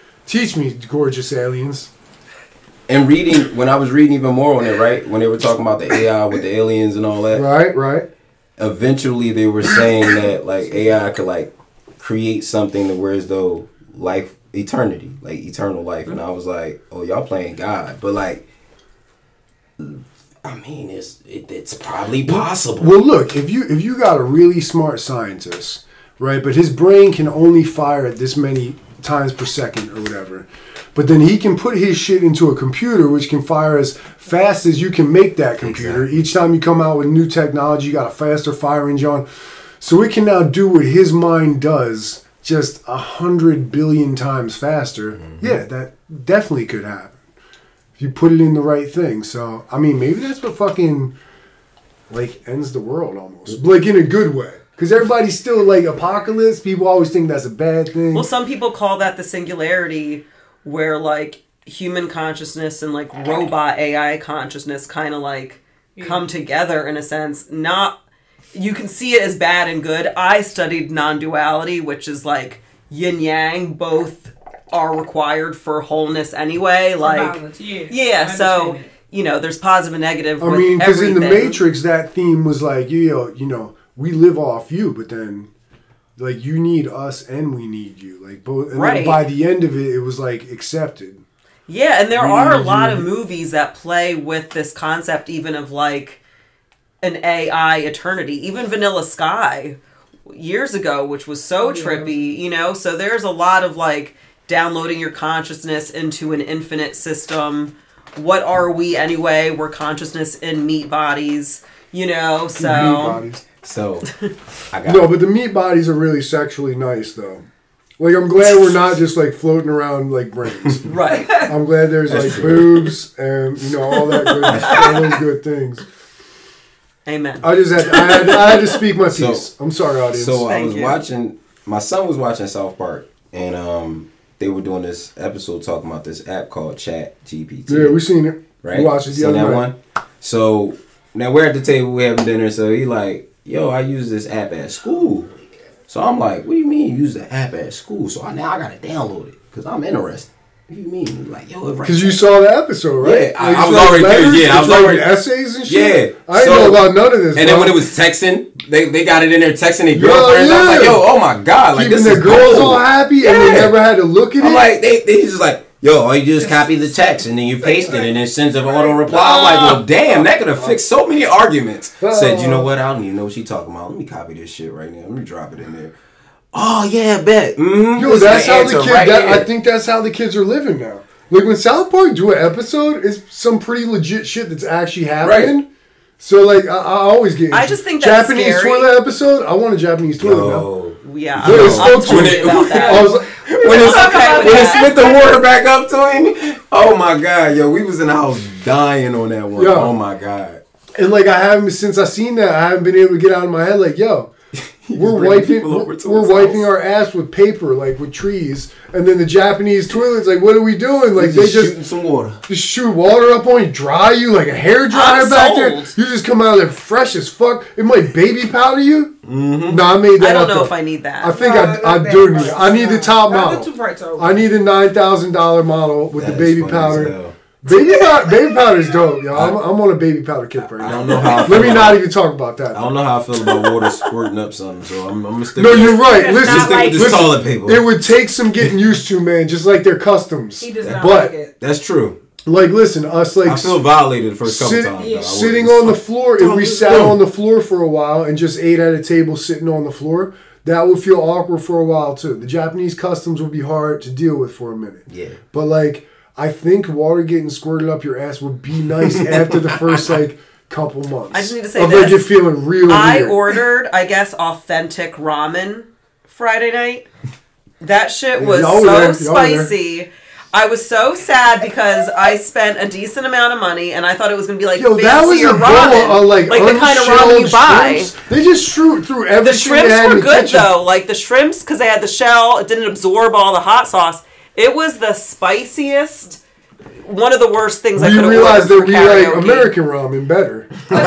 me, gorgeous aliens. And when I was reading even more on it, right? When they were talking about the AI with the aliens and all that. Right. Eventually they were saying that, like, AI could, like, create something to where as though life, eternity, like eternal life. And I was like, oh, y'all playing God. But like, I mean, it's probably possible. Well, look, if you got a really smart scientist, right, but his brain can only fire at this many times per second or whatever, but then he can put his shit into a computer which can fire as fast as you can make that computer. Exactly. Each time you come out with new technology, you got a faster fire engine. So it can now do what his mind does just 100 billion times faster. Mm-hmm. Yeah, that definitely could happen if you put it in the right thing. So, I mean, maybe that's what fucking, like, ends the world almost. Like, in a good way. Because everybody's still, like, apocalypse. People always think that's a bad thing. Well, some people call that the singularity, where, like, human consciousness and, like, robot AI consciousness kind of, like, come together in a sense. You can see it as bad and good. I studied non-duality, which is, like, yin-yang. Both are required for wholeness anyway. Like, balance, yeah. So, there's positive and negative. I mean, because in the Matrix, that theme was like, we live off you, but then, like, you need us and we need you. Like, both. And then by the end of it, it was, like, accepted. Yeah, and there are a lot of movies that play with this concept, even of, like, an AI eternity. Even Vanilla Sky years ago, which was so trippy, so there's a lot of, like, downloading your consciousness into an infinite system. What are we anyway? We're consciousness in meat bodies, so... Meat bodies. So, No, but the meat bodies are really sexually nice, though. Like, I'm glad we're not just, like, floating around like brains. Right. I'm glad there's, that's like, true. Boobs and, all that good, all those good things. Amen. I had to speak my piece. I'm sorry, audience. So I was watching, my son was watching South Park, and they were doing this episode talking about this app called Chat GPT. Yeah, we seen it. Right? We watched it the other night. One? So now we're at the table, we're having dinner, so he like, yo, I use this app at school. So I'm like, what do you mean you use the app at school? So now I gotta download it because I'm interested. What do you mean? He's like, yo, because you saw the episode, right? Yeah, I was already letters, yeah, I was already essays and shit. Yeah, I didn't know about none of this. And then when it was texting, they got it in there texting their girlfriends. I was like, yo, oh my god, like keeping this is the girls cool. all happy, and they never had to look at it. I'm like, they just like, yo, all you do is copy the text and then you paste it and it sends an auto reply. I'm like, well, damn, that could have fixed so many arguments. Said, you know what? I don't even know what she's talking about. Let me copy this shit right now. Let me drop it in there. Oh yeah, bet. Mm-hmm. Yo, that's how the kids. I think that's how the kids are living now. Like, when South Park do an episode, it's some pretty legit shit that's actually happening. Right. So, like, I always get... I just think that's Japanese scary. toilet episode? I want a Japanese toilet now. Yeah, I'm totally about that. I was like, when it spit the water back up to him, oh my god, yo, we was in the house dying on that one. Yo. Oh my god. And, like, since I seen that, I haven't been able to get out of my head, like, yo... We're wiping our ass with paper, like with trees, and then the Japanese toilets, like, what are we doing? Like, they just shooting some water, just shoot water up on you, dry you like a hair dryer back there. You just come out of there fresh as fuck. It might baby powder you. Mm-hmm. No, I made that. I don't know if I need that. I think I do need it. I need the top model. I need a $9,000 model with the baby powder. Baby powder's dope, yo. I'm on a baby powder kick right now. I don't know how. Let me not even talk about that. I don't know how I feel about water squirting up something, so I'm gonna stick. No, you're right. Listen, stick with this toilet paper. It would take some getting used to, man. Just like their customs. He does not like it. That's true. Like, listen, us like I feel violated the first couple times. Yeah. Sitting on the floor, if we sat on the floor for a while and just ate at a table sitting on the floor, that would feel awkward for a while too. The Japanese customs would be hard to deal with for a minute. Yeah, but like, I think water getting squirted up your ass would be nice after the first, like, couple months. I just need to say this. Like, you're feeling real weird. Ordered, I guess, authentic ramen Friday night. That shit was so spicy. I was so sad because I spent a decent amount of money and I thought it was going to be like fancier ramen. Like the kind of ramen you buy. Shrimps. They just threw everything. The shrimps were good though. Like the shrimps, because they had the shell, it didn't absorb all the hot sauce. It was the spiciest, one of the worst things I could have ordered. You realize that we like American ramen better. But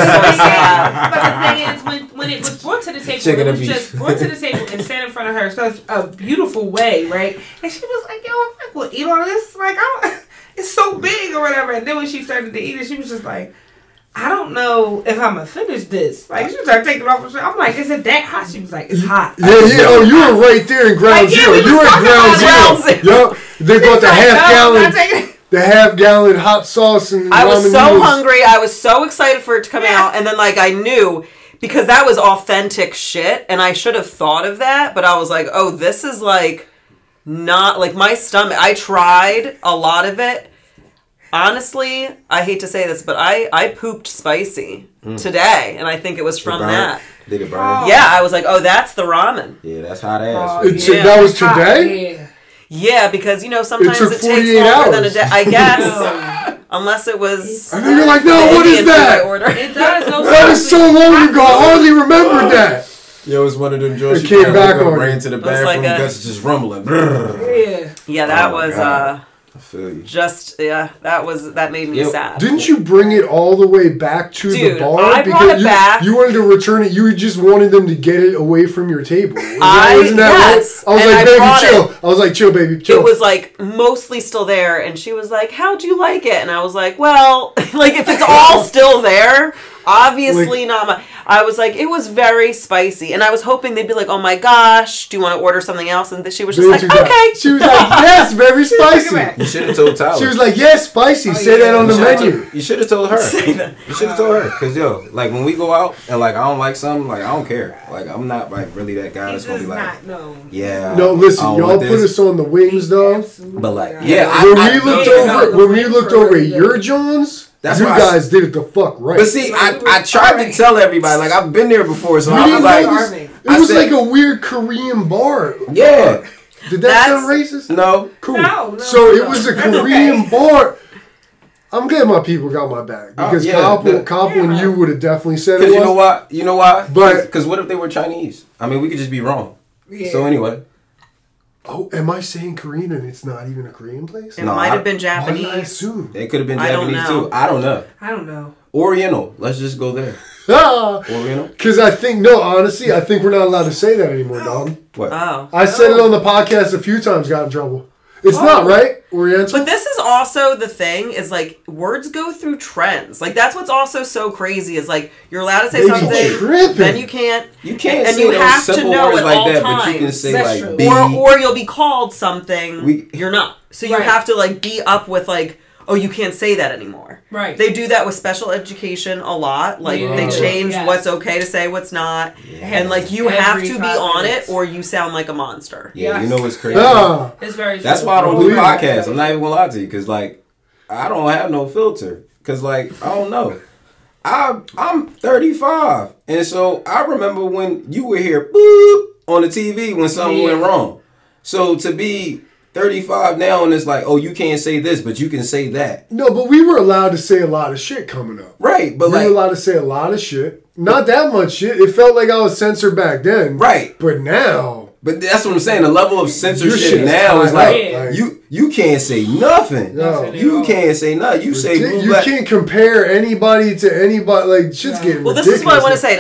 the thing is, when it was brought to the table, it was just brought to the table and sat in front of her such a beautiful way, right? And she was like, yo, I'm not going to eat all of this. Like, it's so big or whatever. And then when she started to eat it, she was just like, I don't know if I'm gonna finish this. Like, she started taking off her shirt. I'm like, is it that hot? She was like, it's hot. Yeah. Oh, you were right there in ground Like, yeah, zero. we was You were at talking ground about zero. ground Yup. They brought the Like, half no, I'm gallon. not taking it. The half-gallon hot sauce and I was ramen so noodles. hungry. I was so excited for it to come out. And then, like, I knew because that was authentic shit. And I should have thought of that. But I was like, oh, this is, like, not, like, my stomach. I tried a lot of it. Honestly, I hate to say this, but I pooped spicy today. And I think it was from that. Did it burn? Oh. Yeah, I was like, oh, that's the ramen. Yeah, that's hot ass. Oh, right? It's- That was today? Yeah. Yeah, because, you know, sometimes took it takes 48 longer than a hours. day. I guess. Unless it was... And then you're like, no, what is Indian food I that? ordered. It does. No That was so long ago. I hardly remembered that. Yo, it's one of them joints. It came back on ran you. to the was bathroom. like a- Guts just rumbling. Yeah. Yeah, that Oh my was God. I feel you. just that made me Yep. sad. Didn't you bring it all the way back to Dude, the bar? I brought it you, back. You wanted to return it. You just wanted them to get it away from your table. Wasn't Yes, right? I was and like, I baby, brought chill. I was like, chill, baby, chill. It was like mostly still there, and she was like, "How'd you like it?" And I was like, "Well, like if it's all still there, obviously not my." I was like, "It was very spicy," and I was hoping they'd be like, "Oh my gosh, do you want to order something else?" And she was just like, Bitch, "Okay." She was like, yes, very spicy. back. You should have told Tyler. She was like, yes, spicy. Say yeah. that on the You should've menu. told- You should have told her. Say that. You should have told her. Cause yo, like when we go out and like I don't like something, like I don't care. Like I'm not like really that guy that's It's gonna be just like, not, no. yeah. No, listen, I don't y'all want put this. us on the wings, though. Absolutely But like, not. yeah, When I we looked yeah, over, no, when the we wings looked were over really your good. Johns, That's you why I guys did it the fuck right. But see, I tried to tell everybody, like I've been there before, so We I was didn't like, know this- starving. it I was said- like a weird Korean bar. yeah, Did that sound racist? no, Cool. No, So it no. was a That's Korean okay. bar. I'm glad my people got my back because yeah, Koppel and you would have definitely said it because was. you know why? You know why? But- Because what if they were Chinese? I mean, we could just be wrong. Yeah. So anyway, Oh, am I saying Korean and it's not even a Korean place? It No, might I- have been Why did I Japanese. assume? they could have been I don't Japanese know. too. I don't know. I don't know. Oriental. Let's just go there. Ah, Oriental. because I think honestly, I think we're not allowed to say that anymore, dog. What? Oh. I said it on the podcast a few times, got in trouble. It's not right, Oriental. But this is also the thing is like words go through trends. Like that's what's also so crazy is like you're allowed to say They be something, tripping. then you can't. You can't and say you those have to simple know words at like all that, but you can times. say That's like true. B. Or you'll be called something you're not. So you Right. have to like be up with like, oh, you can't say that anymore. Right. They do that with special education a lot. Like Yeah. they change Yes. what's okay to say, what's not, Yeah. and like you Every have to be 5 on minutes. it, or you sound like a monster. Yeah, Yes. you know what's crazy? Ah, It's very That's true. why I don't do Believe it. podcasts. I'm not even gonna lie to you, cause like I don't have no filter. Cause like I don't know. I'm 35, and so I remember when you were here, boop, on the TV when something Yeah. went wrong. So to be 35 now, and it's like, oh, you can't say this, but you can say that, no, but we were allowed to say a lot of shit coming up. right? But We were like, allowed to say a lot of shit. Not that much shit. It felt like I was censored back then. right? But now, But that's what I'm saying. The level of your censorship shit now is tied like up, you can't say nothing. No. You can't say nothing. You say blue, you black. can't compare anybody to anybody. Like shit's getting Well, this ridiculous. is what I wanna say.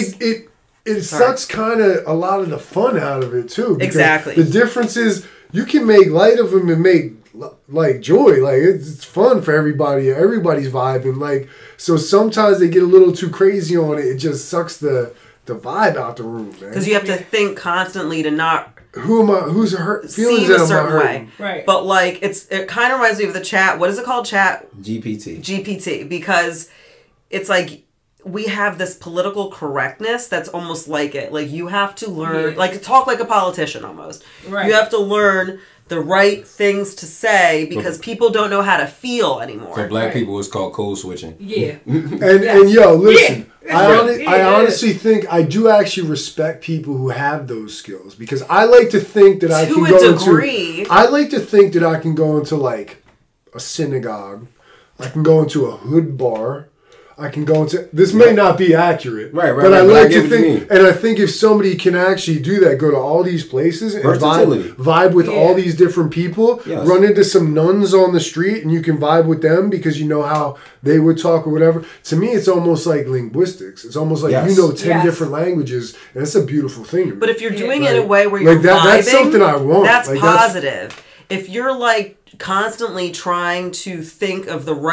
It Sorry. sucks kind of a lot of the fun out of it too. because Exactly. The difference is you can make light of them and make like joy. Like it's fun for everybody. Everybody's vibing. Like so sometimes they get a little too crazy on it. It just sucks the vibe out the room, man. Because you have to think constantly to not Who am I? Who's hurt? Feelings seem that a am I certain hurting? way. Right. But like it kind of reminds me of the chat. What is it called? GPT. GPT. Because it's like we have this political correctness that's almost like it. Like you have to learn, Yeah. like talk like a politician almost. Right. You have to learn the right things to say because people don't know how to feel anymore. For black Right. people, it's called code switching. Yeah. And yo, listen. Yeah. I Yeah. honestly think I do actually respect people who have those skills because I like to think that I To can a go degree. into. I like to think that I can go into like a synagogue. I can go into a hood bar. I can go into. This may not be accurate, Right, but I but I like get to what you think, mean. and I think if somebody can actually do that, go to all these places and Versatility. vibe with Yeah. all these different people, Yes. run into some nuns on the street, and you can vibe with them because you know how they would talk or whatever. To me, it's almost like linguistics. It's almost like Yes. you know 10 Yes. different languages, and it's a beautiful thing to me. But if you're doing Like- it in a way where like you're that- vibing, that's something I want. That's Like, that's- positive. If you're like constantly trying to think of the right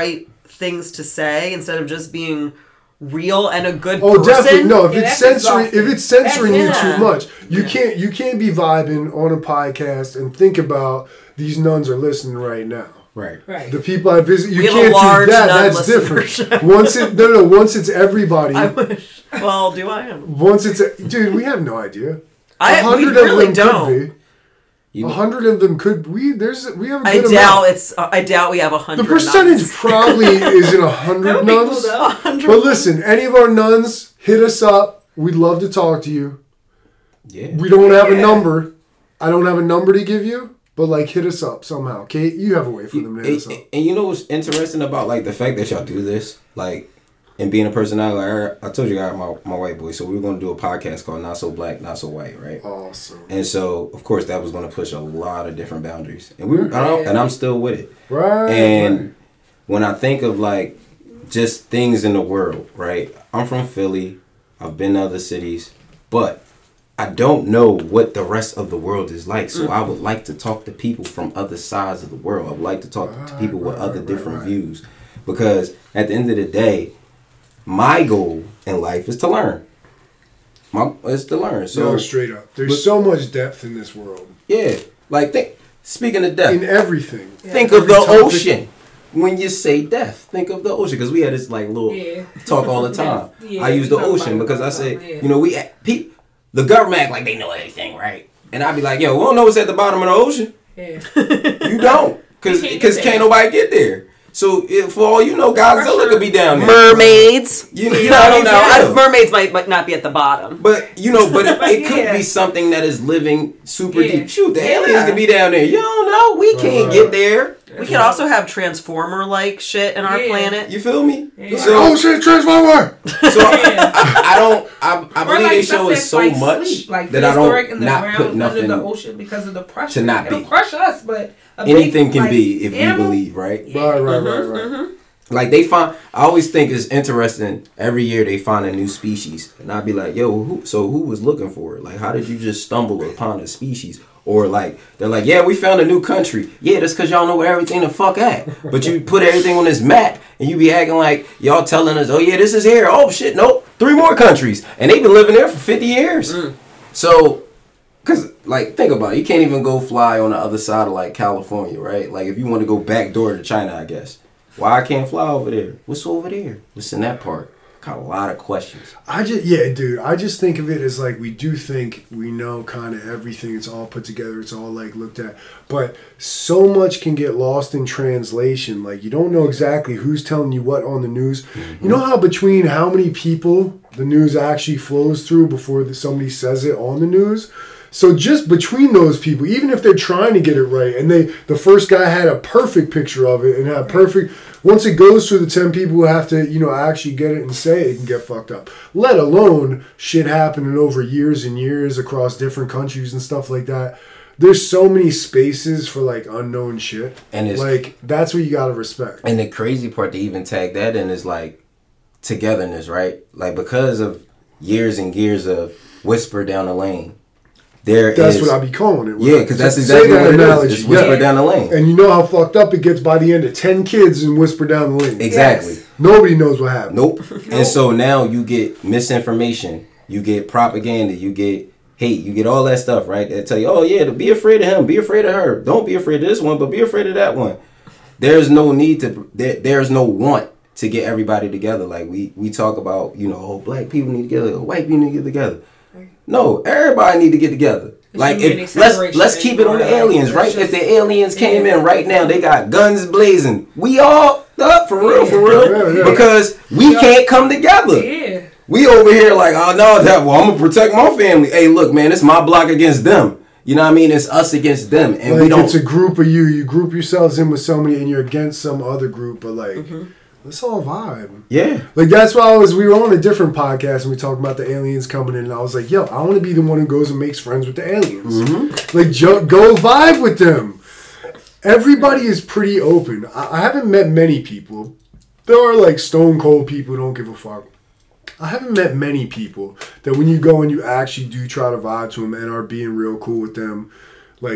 things to say instead of just being real and a good Oh, person. definitely. No, if Yeah, it's that's censoring, exhausting. if it's censoring you Yeah. too much, you can't be vibing on a podcast and think about these nuns are listening right now. Right. Right. The people I visit, you We have a can't large do that. nun That's different. listenership. Once it's everybody. I wish. Well, do I? Once it's dude, we have no idea. We 100 really of them don't. could be. 100 of them could. We have a good I amount. doubt I doubt we have 100. The percentage nuns. probably isn't 100 nuns. Cool, though. 100. But listen, any of our nuns, hit us up. We'd love to talk to you. Yeah. We don't have a number. I don't have a number to give you, but like hit us up somehow. Kate, you have a way for them to hit us up. And you know what's interesting about like the fact that y'all do this, like, and being a personality, like, I told you I got my white boy, so we were going to do a podcast called Not So Black, Not So White, right? Awesome. And so, of course, that was going to push a lot of different boundaries, and I'm still with it. Right. And when I think of like just things in the world, right? I'm from Philly. I've been to other cities, but I don't know what the rest of the world is like. So I would like to talk to people from other sides of the world. I would like to talk to people with other different views, because at the end of the day, my goal in life is to learn. Is to learn. So No, straight up. There's so much depth in this world. yeah, like speaking of death, In everything. think of Every the topic. ocean. When you say death, think of the ocean, because we had this like little talk all the time. Yeah, I use the we talk ocean about it because I all the say, time, yeah. you know, the government act like they know everything, right? And I'd be like, yo, we don't know what's at the bottom of the ocean. Yeah. You don't, because We can't get there. can't nobody get there. So for all you know, Godzilla could be down there. Mermaids. You You know know, I what don't know. I'm saying? Mermaids might not be at the bottom. But you know, it could Yeah. be something that is living super Yeah. deep. Shoot, the Yeah. aliens could be down there. You don't know. We can't get there. We could also have Transformer-like shit in our Yeah. planet. You feel me? Yeah. So, Oh shit, Transformer! so I Or believe like they stuff show us that's so like much sleep, like that I prehistoric in don't the not ground put under nothing. the ocean because of the pressure. to not It'll be. crush us, but a Anything big, can like, be if animal, we believe, right? Right. Like they find, I always think it's interesting. Every year they find a new species, and I'd be like, "Yo, who was looking for it? Like, how did you just stumble upon a species?" Or like they're like, "Yeah, we found a new country. Yeah, that's because y'all know where everything the fuck at. But you put everything on this map, and you be acting like y'all telling us, oh yeah, this is here. Oh shit, nope, 3 more countries, and they've been living there for 50 years. So." Cause like think about it, you can't even go fly on the other side of like California, right? Like if you want to go back door to China, I guess. Why I can't fly over there? What's over there? What's in that part? Got a lot of questions. I just think of it as like we do think we know kind of everything. It's all put together. It's all like looked at. But so much can get lost in translation. Like you don't know exactly who's telling you what on the news. You know how between how many people the news actually flows through before somebody says it on the news? So just between those people, even if they're trying to get it right, and the first guy had a perfect picture of it and had perfect, once it goes through the 10 people who have to, actually get it and say it, can get fucked up. Let alone shit happening over years and years across different countries and stuff like that. There's so many spaces for like unknown shit, And it's like that's what you gotta respect. And the crazy part to even tag that in is like togetherness, right? Like because of years and years of whisper down the lane. That's what I be calling it. Yeah, because that's Say exactly that what it analogy, is. It's whisper yeah. down the lane. And you know how fucked up it gets by the end of 10 kids and whisper down the lane. Exactly. Yes. Nobody knows what happened. Nope. And so now you get misinformation, you get propaganda, you get hate, you get all that stuff, right? That tell you, oh yeah, to be afraid of him, be afraid of her. Don't be afraid of this one, but be afraid of that one. There's no need to, there's no want to get everybody together. Like we talk about, oh, black people need to get together, white people need to get together. No, everybody need to get together. Like if let's keep it on the aliens, right? If the aliens came in right now, they got guns blazing. We all up for real, Yeah. because we can't come together. Yeah. We over here like, oh no, I'm gonna protect my family. Hey, look, man, it's my block against them. You know what I mean? It's us against them, and Like we don't. it's a group of you. You group yourselves in with somebody, and you're against some other group. But like, let's all vibe. Yeah, Like that's why we were on a different podcast and we talked about the aliens coming in, and I was like, yo, I want to be the one who goes and makes friends with the aliens. Like go vibe with them. Everybody is pretty open. I haven't met many people. There are like stone cold people who don't give a fuck. I haven't met many people that when you go and you actually do try to vibe to them and are being real cool with them, like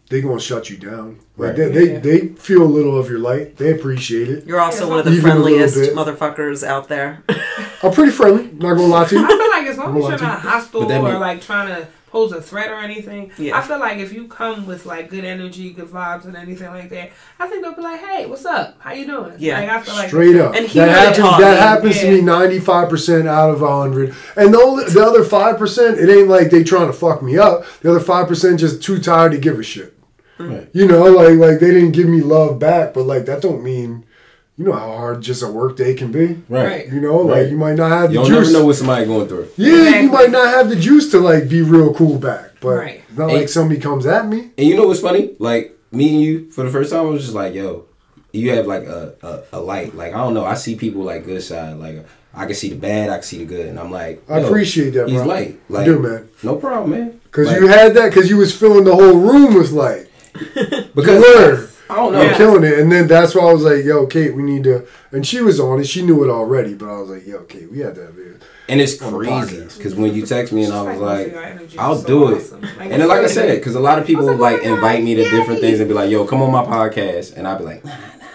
they gonna shut you down. Like Right. they feel a little of your light. They appreciate it. You're also one of the Even a little friendliest bit. motherfuckers out there. I'm pretty friendly. Not gonna lie to I you. feel like as long as you're Well, not hostile but that or mean- like trying to pose a threat or anything, Yeah. I feel like if you come with like good energy, good vibes, and anything like that, I think they'll be like, "Hey, what's up? How you doing?" Yeah. Like, I feel like Straight up. And he that really happens. taught That me. happens to me Yeah. 95% out of 100. And the other 5%, it ain't like they trying to fuck me up. The other 5% just too tired to give a shit. Right. You know, like they didn't give me love back, but like that don't mean, you know how hard just a work day can be. Right. You know, Right. like you might not have You the don't juice. never know what somebody going through. Yeah, you Exactly. might not have the juice to like be real cool back, but Right. it's not And- like somebody comes at me. And you know what's funny? Like me and you, for the first time, I was just like, "Yo, you have like a light." Like I don't know, I see people like good side. Like I can see the bad, I can see the good, and I'm like, I yo, appreciate that, He's bro. light. I Like, do, man. no problem, man. Because Like, you had that, because you was filling the whole room with light. because You were. I don't know. I'm killing it. And then that's why I was like, yo, Kate, we need to. And she was on it. She knew it already. But I was like, yo, Kate, we had that. And it's On the crazy podcast. because when you text me and I was Just like, your energy I'll is so do it. awesome. And then, like I said, because a lot of people I was like, like oh my invite God, me to different yay. things and be like, "Yo, come on my podcast," and I'll be like, "Nah,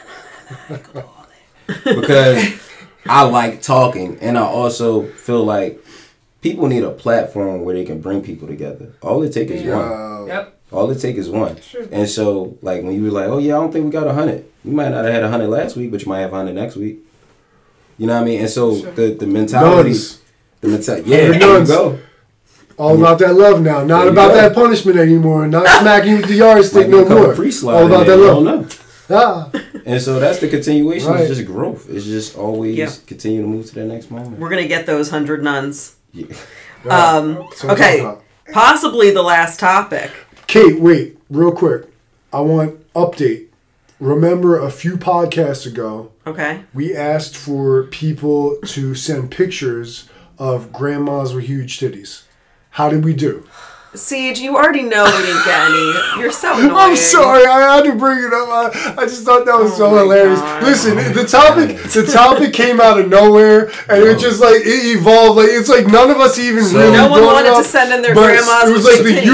go all that," because I like talking, and I also feel like people need a platform where they can bring people together. All it takes is one. Yep. All it takes is one. True. And so, like when you were like, "Oh yeah, I don't think we got 100," you might not have had 100 last week, but you might have 100 next week. You know what I mean? And so Sure. the mentality, Nuns. yeah, The there you nuns. go. All about that love now. Not There you about go. that punishment anymore. Not smacking you with the yardstick Might no become a more. priest slide All in about there, that you don't love. know. Ah. And so that's the continuation. Right. It's just growth. It's just always Yeah. continue to move to the next moment. We're gonna get those 100 nuns. Yeah. So Okay, talk about- possibly the last topic. Kate, wait, real quick. I want update. Remember a few podcasts ago, Okay. we asked for people to send pictures of grandmas with huge titties. How did we do? Siege, you already know we didn't get any. You're so annoying. I'm sorry, I had to bring it up. I just thought that was Oh so my hilarious. God. Listen, the topic came out of nowhere, and it just like it evolved. Like it's like none of us even So- really. No one brought it wanted to up, send in their but grandmas It was with like the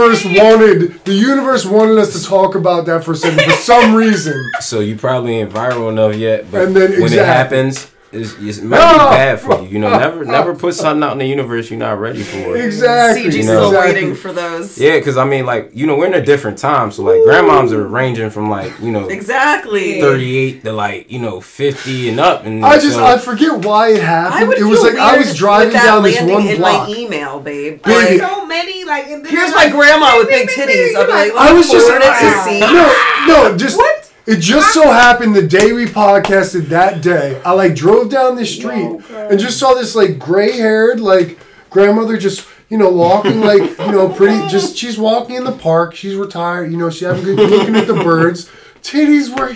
titties. universe wanted us to talk about that for a second for some reason. So you probably ain't viral enough yet, but And then when it exactly. happens, it might be bad for you. You know, never put something out in the universe you're not ready for. Exactly. CG's You know. still Exactly. waiting for those. Yeah, because I mean, like, you know, we're in a different time. So, like, grandmoms are ranging from, like, you know, Exactly. 38 to, like, you know, 50 and up. And I so, forget why it happened. I would it feel was like I weird was driving with that down this landing one in block. my email, babe. Baby. Like, So many like. and then here's they're my grandma with big titties. I'll be like, let I me was just forward it to see. no, just it just so happened the day we podcasted that day, I like drove down the street and just saw this like gray-haired like grandmother just walking like pretty. Just she's walking in the park. She's retired. She's having good looking at the birds. Titties were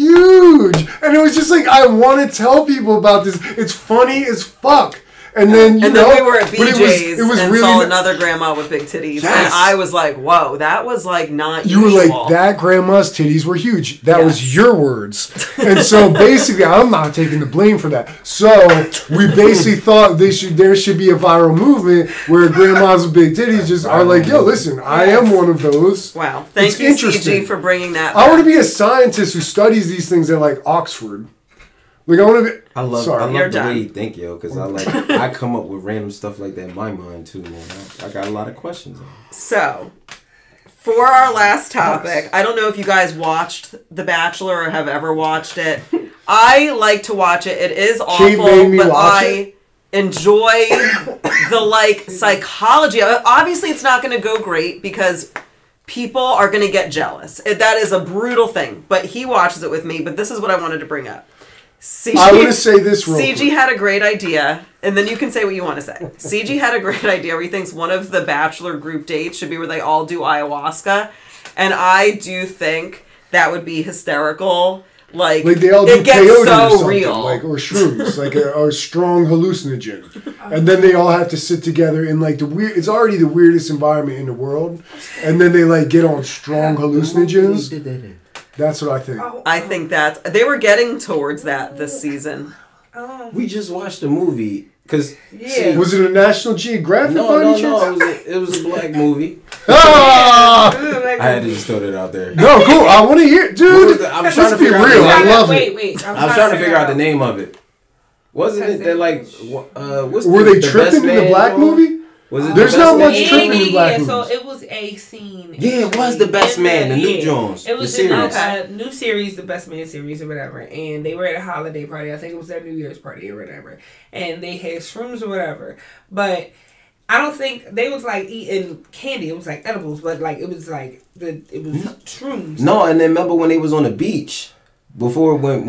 huge, and it was just like I want to tell people about this. It's funny as fuck. And then And then we were at but it BJ's was and really saw another grandma with big titties, Yes. and I was like, "Whoa, that was like not You were usual." like, that grandma's titties were huge. That Yes. was your words. And so basically, I'm not taking the blame for that. So we basically thought there should be a viral movement where grandmas with big titties just are like, yo, listen, I am one of those. Wow, thank It's you, interesting. CG, for bringing that. I want to back. be a scientist who studies these things at like Oxford. Like I want to be. I love Sorry. You're the way done. you think, yo, because I come up with random stuff like that in my mind, too, man. I got a lot of questions. So, for our last topic, I don't know if you guys watched The Bachelor or have ever watched it. I like to watch it. It is Kate awful, made me but watch I enjoy the like psychology. Obviously, it's not going to go great because people are going to get jealous. That is a brutal thing. But he watches it with me. But this is what I wanted to bring up. CG, I want to say this real CG quick. had a great idea, and then you can say what you want to say. CG had a great idea where he thinks one of the Bachelor group dates should be where they all do ayahuasca, and I do think that would be hysterical. Like Like they all do it gets peyote or so something, real. like or shrooms, like a strong hallucinogen, and then they all have to sit together in like the weird. It's already the weirdest environment in the world, and then they like get on strong hallucinogens. That's what I think. I think that they were getting towards that this season. We just watched a movie Cause Yeah. Was it a National Geographic? no, by no, any no. chance? It was a black movie. Ah! I had to just throw that out there. No, cool. I want to hear, dude. I'm Let's trying to be figure out real. the I name. love wait, it. wait. I was trying to figure out the name of it. Wasn't it that like what's Were they the tripping Best in the Man black song? movie? Was it There's the not Best much Man? tripping in black So movies. it was a scene. Yeah, it was the Best Man, the new Jones, It was the the series. new series, the Best Man series or whatever. And they were at a holiday party. I think it was their New Year's party or whatever. And they had shrooms or whatever. But I don't think they was like eating candy. It was like edibles, but like it was shrooms. No, and then remember when they was on the beach before when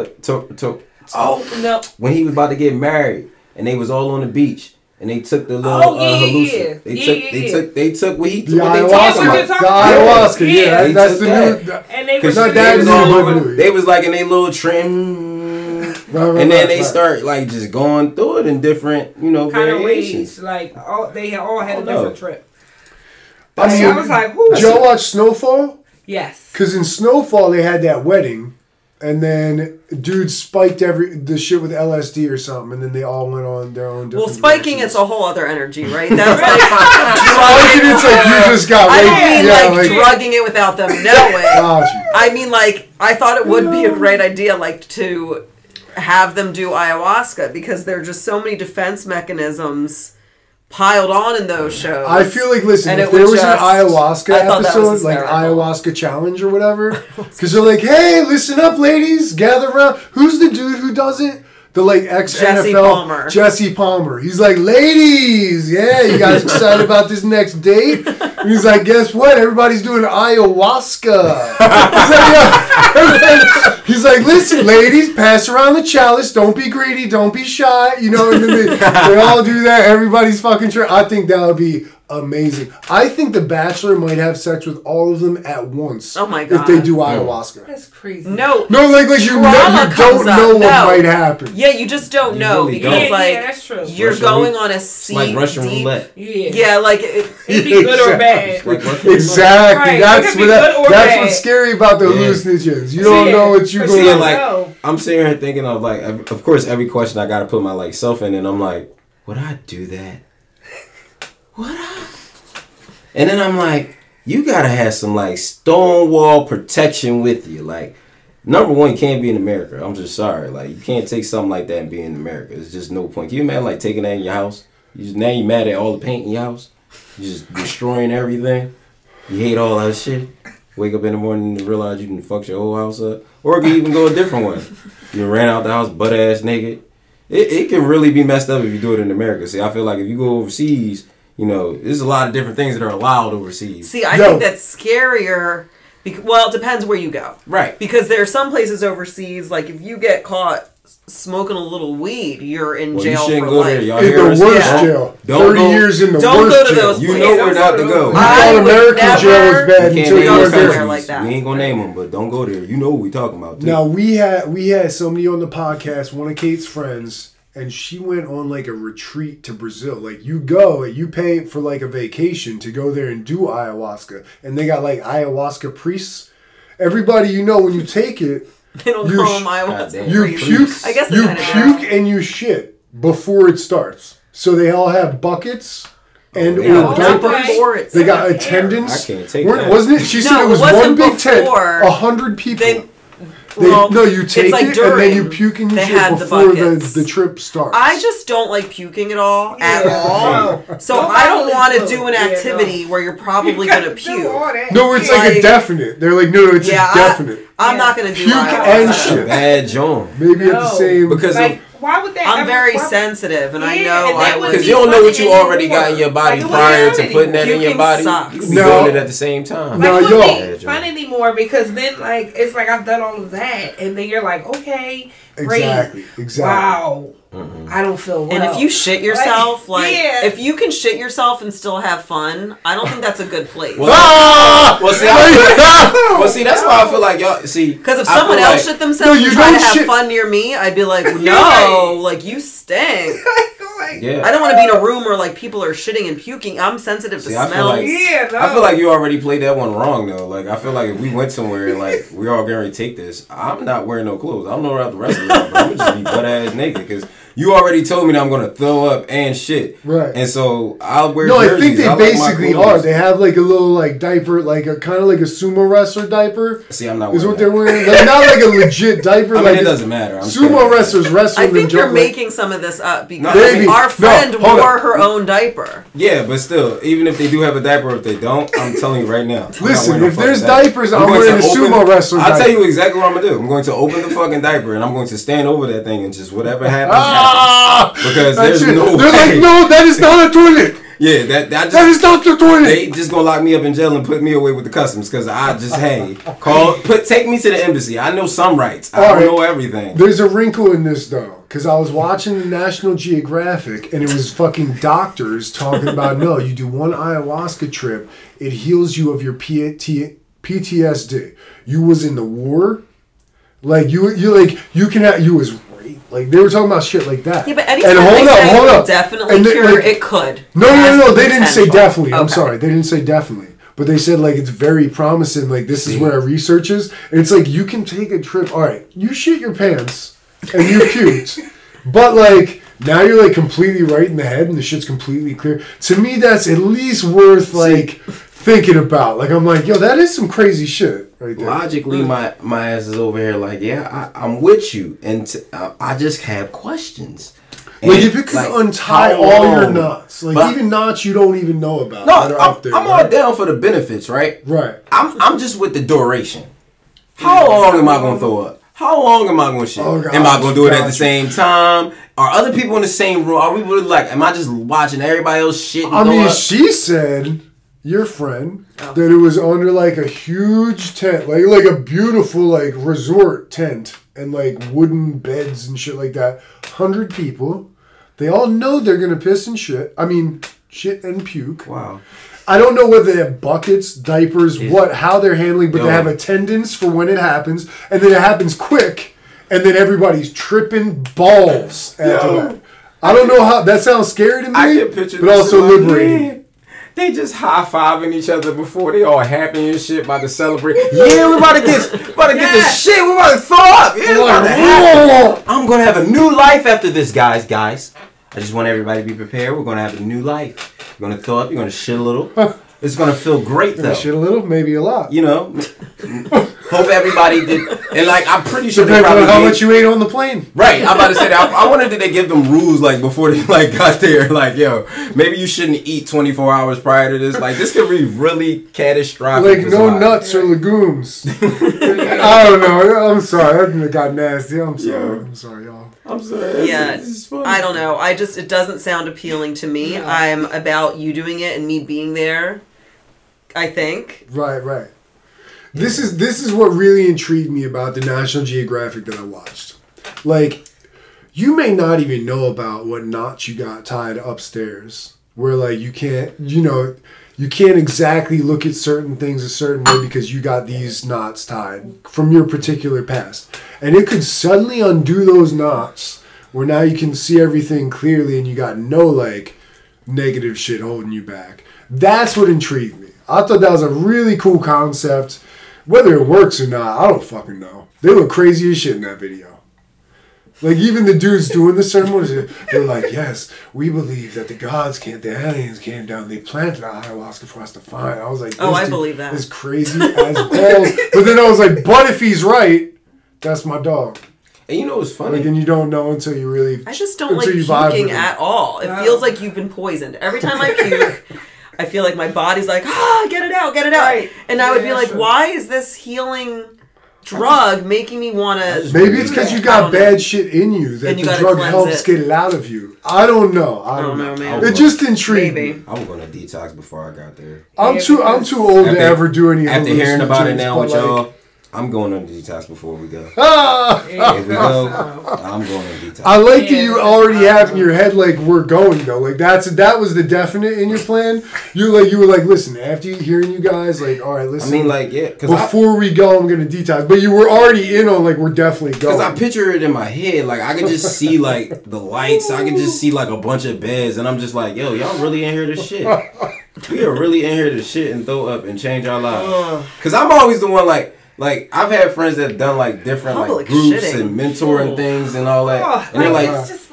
Oh no. when he was about to get married and they was all on the beach and they took the little yeah. They took what he The what they ayahuasca. talking what you're about. talking The about. ayahuasca. Yeah. Yeah, They that's took the that. new. And they Cause were my they dad's was new all book over. movie. They was like in their little trim, and then they start like just going through it in different, kind of variations. ways. Like they all had a no. different trip. I mean, I was like, whoo. did y'all watch Snowfall? Yes. Because in Snowfall they had that wedding, and then dude spiked the shit with LSD or something, and then they all went on their own different Well, spiking directions. it's a whole other energy, right? That's like Spiking, it's like you just got I raped. don't mean like drugging it without them knowing. Got you. I mean, like, I thought it would be a great idea, like, to have them do ayahuasca because there are just so many defense mechanisms piled on in those shows. I feel like, listen, And if it there would was an just- ayahuasca I thought that was episode, like hysterical. ayahuasca challenge or whatever, because they're like, hey, listen up, ladies, gather around. Who's the dude who does it? The like Jesse ex-NFL Palmer. Jesse Palmer. He's like, ladies, yeah, you guys excited about this next date? And he's like, guess what? Everybody's doing ayahuasca. He's like, listen, ladies, pass around the chalice. Don't be greedy. Don't be shy. You know, and then they all do that. Everybody's fucking I think that would be amazing. I think The Bachelor might have sex with all of them at once. Oh my If God. they do ayahuasca. That's crazy. No. No, like you Trauma don't comes know up. what No. might happen. Yeah, you just don't You know really because, don't. Yeah, like, that's true. you're Russian going roulette. on a It's seat like Russian deep. roulette. Yeah, like, It'd be good or bad. Like Russian Exactly. Right, That's it could be what good or that's bad. what's scary about the Yeah. hallucinogens. You don't know what you're But going see, Yeah, to like No. I'm sitting here thinking of like, of course, every question I got to put my like self in, and I'm like, would I do that? Would I? And then I'm like, you gotta have some like stonewall protection with you. Like, number one, you can't be in America. I'm just sorry. Like, you can't take something like that and be in America. There's just no point. Can you imagine like taking that in your house? Now you mad at all the paint in your house? You just destroying everything. You hate all that shit. Wake up in the morning and realize you can fuck your whole house up. Or it can even go a different way. You ran out the house butt ass naked. It can really be messed up if you do it in America. See, I feel like if you go overseas, you know, there's a lot of different things that are allowed overseas. see, I think that's scarier. Well, it depends where you go. Right. Because there are some places overseas, like if you get caught smoking a little weed, you're in Well, you jail shouldn't for go life. there. Y'all in hear the us? worst Yeah. jail. Don't 30 go- years in the don't worst go to jail. those You places. know where not to go. We I thought would American never- jail was bad You until can't we go name went somewhere there. like that. We ain't gonna name them, but don't go there. You know what we talking about. Too. Now we had somebody on the podcast, one of Kate's friends, and she went on like a retreat to Brazil. Like you go and you pay for like a vacation to go there and do ayahuasca, and they got like ayahuasca priests. Everybody you know when you take it, They don't You call sh- them ayahuasca. Goddamn. you Priests. puke. I guess they you kinda puke and you shit before it starts. So they all have buckets and yeah. or Oh, Don't not diapers. before it's They got Yeah. attendants. I can't take Weren't- that. Wasn't it? She said No, it was it wasn't one big tent, before. 100 people. They, They, well, no, you take it's like it during, and then you puke and you they shit had the before buckets. the trip starts. I just don't like puking at all, at Yeah. all. No. So Don't I don't bother want to to. do an Yeah, activity where you're probably You going to gotta do puke. all that. no, it's like a Like- definite. They're like, no, it's Yeah, a definite. I'm Yeah. not going to do Puke ayahuasca. and That's a shit. bad joint. Maybe at the No. same. Because Like, why would that? I'm ever- very why- sensitive, and I Yeah, know and that I would would. Because be you don't know what funny you already got in anymore. your body Like, it prior wouldn't to hurt putting that in your Puking body. sucks. You can be No. doing it at the same time. No, Like, it yo. wouldn't be fun anymore because then, like, it's like I've done all of that, and then you're like, okay, great, Exactly. wow, I don't feel well. And if you shit yourself, like, yeah. if you can shit yourself and still have fun, I don't think that's a good place. Well, Ah! Well, see, that's why I feel like y'all see. Because if I someone feel else like- shit themselves No, you and try to don't have shit- fun near me, I'd be like, Right. no, like, you stink. yeah, I don't want to be in a room where, like, people are shitting and puking. I'm sensitive to See, I feel smells. like- yeah, no. I feel like you already played that one wrong though. Like I feel like if we went somewhere and like we all gonna take this, I'm not wearing no clothes. I don't know about the rest of y'all, but I'm gonna just be butt ass naked because you already told me that I'm gonna throw up and shit. Right. And so I'll wear No, jerseys. I think they like my basically clothes. are. They have like a little like diaper, like a kind of like a sumo wrestler diaper. See, I'm not Is wearing what that. they're wearing. Like, not like a legit diaper. I mean, like it doesn't matter. I'm Sumo saying. wrestlers wrestle. I them think you're jump, like- making some of this up because Maybe. our friend No, hold wore up. her own diaper. Yeah, but still, even if they do have a diaper, if they don't, I'm telling you right now. I'm not Listen, wearing no if there's fucking diapers, I'm I'm going wearing to a sumo wrestler I'll tell diaper. you exactly what I'm gonna do. I'm going to open the fucking diaper and I'm going to stand over that thing and just whatever happens, Ah! happens. Because That's there's it. no They're way. like, no, that is not a toilet. Yeah, that That just is not the toilet. they just gonna lock me up in jail and put me away with the customs because I just take me to the embassy. I know some rights. I All don't right. know everything. There's a wrinkle in this though, because I was watching the National Geographic and it was fucking doctors talking about no, you do one ayahuasca trip, it heals you of your PTSD. You was in the war, like you can have you was raped. Like they were talking about shit like that. Yeah, but anytime and they say it will definitely And they- cure, like- it could. No, It has the they didn't say potential. definitely. I'm Okay. sorry, they didn't say definitely. But they said like it's very promising. Like this is where our research is. And it's like you can take a trip. All right, you shit your pants and you puked, but like now you're like completely right in the head and the shit's completely clear. To me, that's at least worth like thinking about. Like I'm like, yo, that is some crazy shit right there. Logically, my ass is over here like, yeah, I'm with you, and I just have questions. And Like if it could like, untie how all your long? knots, like But- even knots you don't even know about. No, that are I'm out there, all right? down for the benefits, right? Right. I'm just with the duration. How long am I gonna throw up? How long am I gonna shit? Oh, God. Am I gonna do it at the Gotcha. same time? Are other people in the same room? Are we really like? Am I just watching everybody else shit? And I throw mean, up? she said, your friend, that it was under like a huge tent, like a beautiful like resort tent, and like wooden beds and shit like that. 100 people. They all know they're gonna piss and shit. I mean, shit and puke. Wow. I don't know whether they have buckets, diapers, how they're handling, but they Yo. have attendants for when it happens, and then it happens quick, and then everybody's tripping balls after that. I don't know how that sounds scary to me, I can picture, but this also in my liberating. head. They just high fiving each other before they all happy and shit, about to celebrate. Yeah, we about to get the shit. We about to throw up. Yeah, we about to happen. I'm gonna have a new life after this, guys. I just want everybody to be prepared. We're gonna have a new life. You're gonna throw up. You're gonna shit a little. It's gonna feel great though. Shit a little, maybe a lot. You know. Hope everybody did. And like, I'm pretty sure they Depending probably on how did. much you ate on the plane. Right, I'm about to say that. I wonder did they give them rules like before they like got there? Like, yo, maybe you shouldn't eat 24 hours prior to this. Like, this could be really catastrophic. Like no nuts or legumes. I don't know. I'm sorry. That got nasty. I'm sorry. I'm sorry, y'all. I'm sorry. Yeah, This is funny. I don't know. It doesn't sound appealing to me. I'm about you doing it and me being there. I think. Right. This is what really intrigued me about the National Geographic that I watched. Like, you may not even know about what knots you got tied upstairs. Where like you can't exactly look at certain things a certain way because you got these knots tied from your particular past. And it could suddenly undo those knots where now you can see everything clearly and you got no like negative shit holding you back. That's what intrigued me. I thought that was a really cool concept. Whether it works or not, I don't fucking know. They look crazy as shit in that video. Like, even the dudes doing the ceremonies, they're like, yes, we believe that the aliens came down, they planted ayahuasca for us to find. I was like, Oh, this I dude believe that. is crazy as balls. But then I was like, but if he's right, that's my dog. And you know what's funny? Like, and you don't know until you really... I just don't like until you vibe puking with him. at all. It feels like you've been poisoned. Every time I puke, I feel like my body's like, get it out. Right. And I would be Yeah, like, sure. why is this healing drug making me want to... Maybe it's because you I got don't know. bad shit in you that And you the gotta drug cleanse helps it. get it out of you. I don't know. I don't know, man. It just intrigued Maybe. me. I was gonna detox before I got there. I'm too old to After- ever do any After hearing about it hallucinogens, now but, with like, y'all, I'm going on detox before we go. Ah! If we go, I'm going on detox. I like that you already have in your head like we're going though. Like that was the definite in your plan. You were like, listen, after hearing you guys, like, all right, listen. I mean, like, yeah, because before we go, I'm gonna detox. But you were already in on like we're definitely going. I picture it in my head. Like, I could just see, like, the lights. I could just see, like, a bunch of beds. And I'm just like, yo, y'all really in here to shit. We are really in here to shit and throw up and change our lives. Because I'm always the one, like, I've had friends that have done, like, different, Public like, groups shitting. and mentoring things and all that. And they're like, it's just like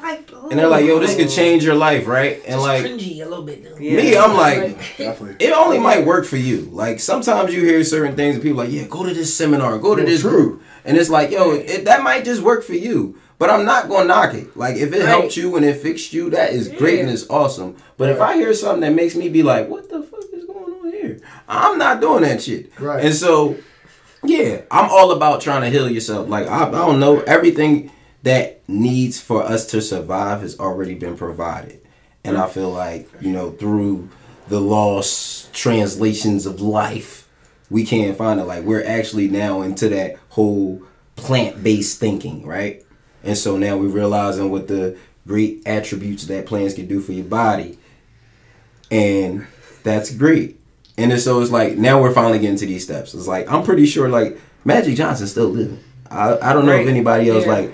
and they're like, yo, this could change your life, right? And like, cringy a little bit though. me, I'm like, Definitely. it only might work for you. Like sometimes you hear certain things and people are like, yeah, go to this seminar, go to this group, and it's like, yo, that might just work for you. But I'm not gonna knock it. Like if it helped you and it fixed you, that is great and it's awesome. But if I hear something that makes me be like, what the fuck is going on here? I'm not doing that shit. Right. And so, yeah, I'm all about trying to heal yourself. Like I don't know, everything that needs for us to survive has already been provided. And I feel like, you know, through the lost translations of life, we can't find it. Like we're actually now into that whole plant-based thinking, right? And so now we're realizing what the great attributes that plants can do for your body. And that's great. And then so it's like, now we're finally getting to these steps. It's like, I'm pretty sure like Magic Johnson's still living. I don't know if anybody else like,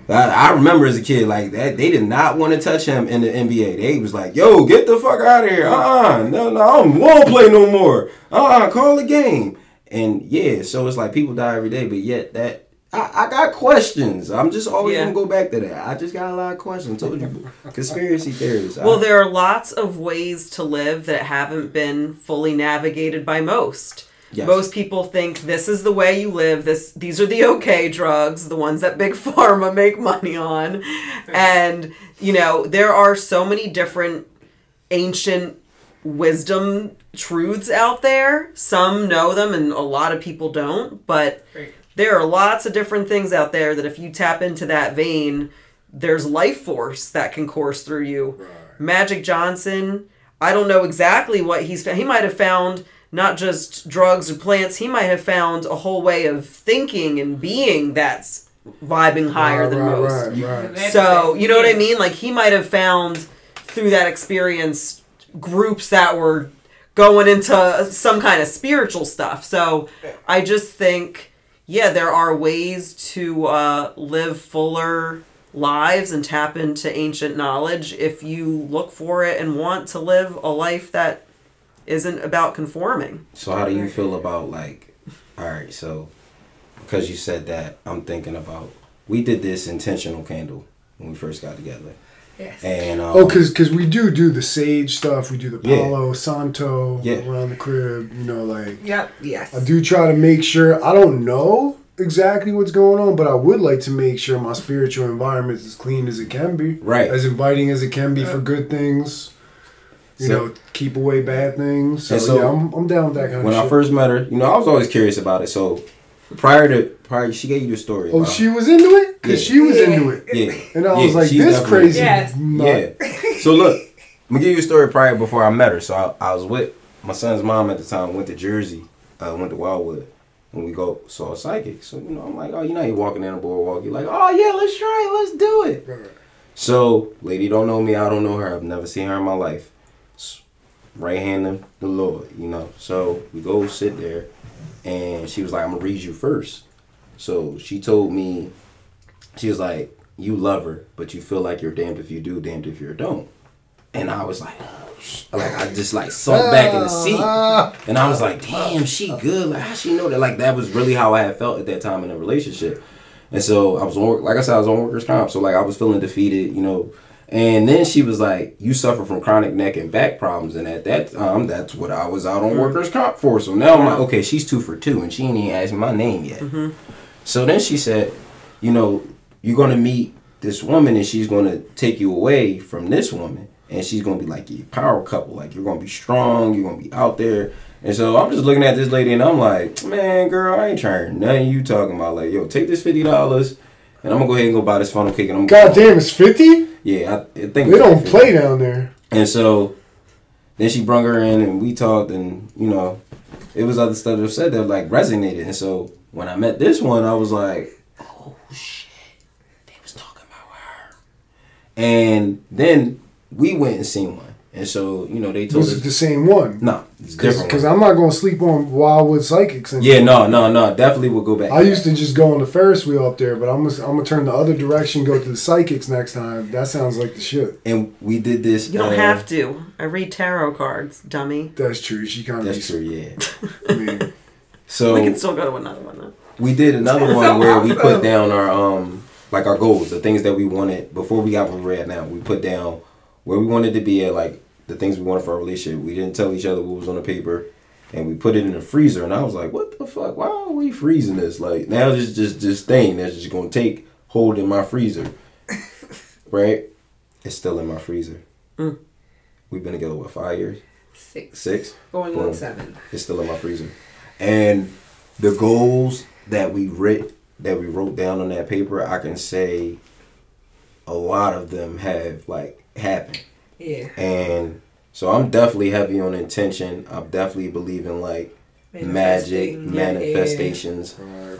I remember as a kid like that, they did not want to touch him in the NBA. They was like, yo, get the fuck out of here. No, I don't want to play no more. Call the game. And yeah, so it's like people die every day, but yet that, I got questions. I'm just always going to go back to that. I just got a lot of questions. I told you. Conspiracy theories. Well, there are lots of ways to live that haven't been fully navigated by most. Yes. Most people think this is the way you live. These are the okay drugs, the ones that Big Pharma make money on. And, you know, there are so many different ancient wisdom truths out there. Some know them and a lot of people don't. But there are lots of different things out there that if you tap into that vein, there's life force that can course through you. Right. Magic Johnson, I don't know exactly what he's found. He might have found not just drugs or plants. He might have found a whole way of thinking and being that's vibing higher than most. Right. So, you know what I mean? Like he might have found through that experience groups that were going into some kind of spiritual stuff. So I just think, yeah, there are ways to live fuller lives and tap into ancient knowledge if you look for it and want to live a life that isn't about conforming. So how do you feel about like, all right, so because you said that, I'm thinking about, we did this intentional candle when we first got together. Yes. And because we do the sage stuff, we do the Palo Santo around the crib, you know, like yes. I do try to make sure, I don't know exactly what's going on, but I would like to make sure my spiritual environment is as clean as it can be, right, as inviting as it can be for good things, you know, keep away bad things. So yeah, I'm down with that kind of shit. When I first met her, you know, I was always curious about it. So prior, she gave you the story. Oh, she was into it? Because she was into it. Yeah. And I was like, this crazy. Yes. Yeah. So look, I'm going to give you a story prior before I met her. So I was with my son's mom at the time, went to Jersey, went to Wildwood, and we saw a psychic. So, you know, I'm like, oh, you know, you're walking down the boardwalk. You're like, oh, yeah, let's try it. Let's do it. Right. So, lady don't know me. I don't know her. I've never seen her in my life. Right hand of the Lord, you know. So we go sit there, and she was like, I'm going to read you first. So she told me, she was like, you love her, but you feel like you're damned if you do, damned if you don't. And I was like, I just like sunk back in the seat. And I was like, damn, she good. Like, how she know that? Like, that was really how I had felt at that time in a relationship. And so I was on, like I said, I was on workers' comp. So like I was feeling defeated, you know. And then she was like, you suffer from chronic neck and back problems. And at that time, that's what I was out on workers' comp for. So now I'm like, okay, she's 2 for 2. And she ain't even asked me my name yet. Mm-hmm. So then she said, you know, you're going to meet this woman and she's going to take you away from this woman. And she's going to be like your power couple. Like, you're going to be strong. You're going to be out there. And so I'm just looking at this lady and I'm like, man, girl, I ain't trying nothing you talking about. Like, yo, take this $50 and I'm going to go ahead and go buy this funnel cake. And I'm God damn, it's 50? Yeah, I think they don't play down there. And so then she brung her in and we talked and, you know, it was other stuff that said that like resonated. And so when I met this one, I was like, oh shit, they was talking about her. And then we went and seen one. And so, you know, they told us. This is the same one? No, it's different. Because I'm not going to sleep on Wildwood Psychics anymore. Yeah, no. Definitely will go back. I used to just go on the Ferris wheel up there, but I'm gonna turn the other direction, go to the Psychics next time. That sounds like the shit. And we did this. You don't have to. I read tarot cards, dummy. That's true. She kind of. That's true, yeah. I mean, so we can still go to another one, though. We did another one where we put down our like our goals, the things that we wanted before we got where we're at now. We put down where we wanted to be at, like the things we wanted for our relationship. We didn't tell each other what was on the paper, and we put it in the freezer. And I was like, what the fuck? Why are we freezing this? Like, now it's just this thing that's just gonna take hold in my freezer, right? It's still in my freezer. We've been together, what, 5 years? 6? Going on 7. It's still in my freezer. And the goals that we wrote down on that paper, I can say a lot of them have like happened. Yeah. And so I'm definitely heavy on intention. I definitely believe in like magic, manifestations.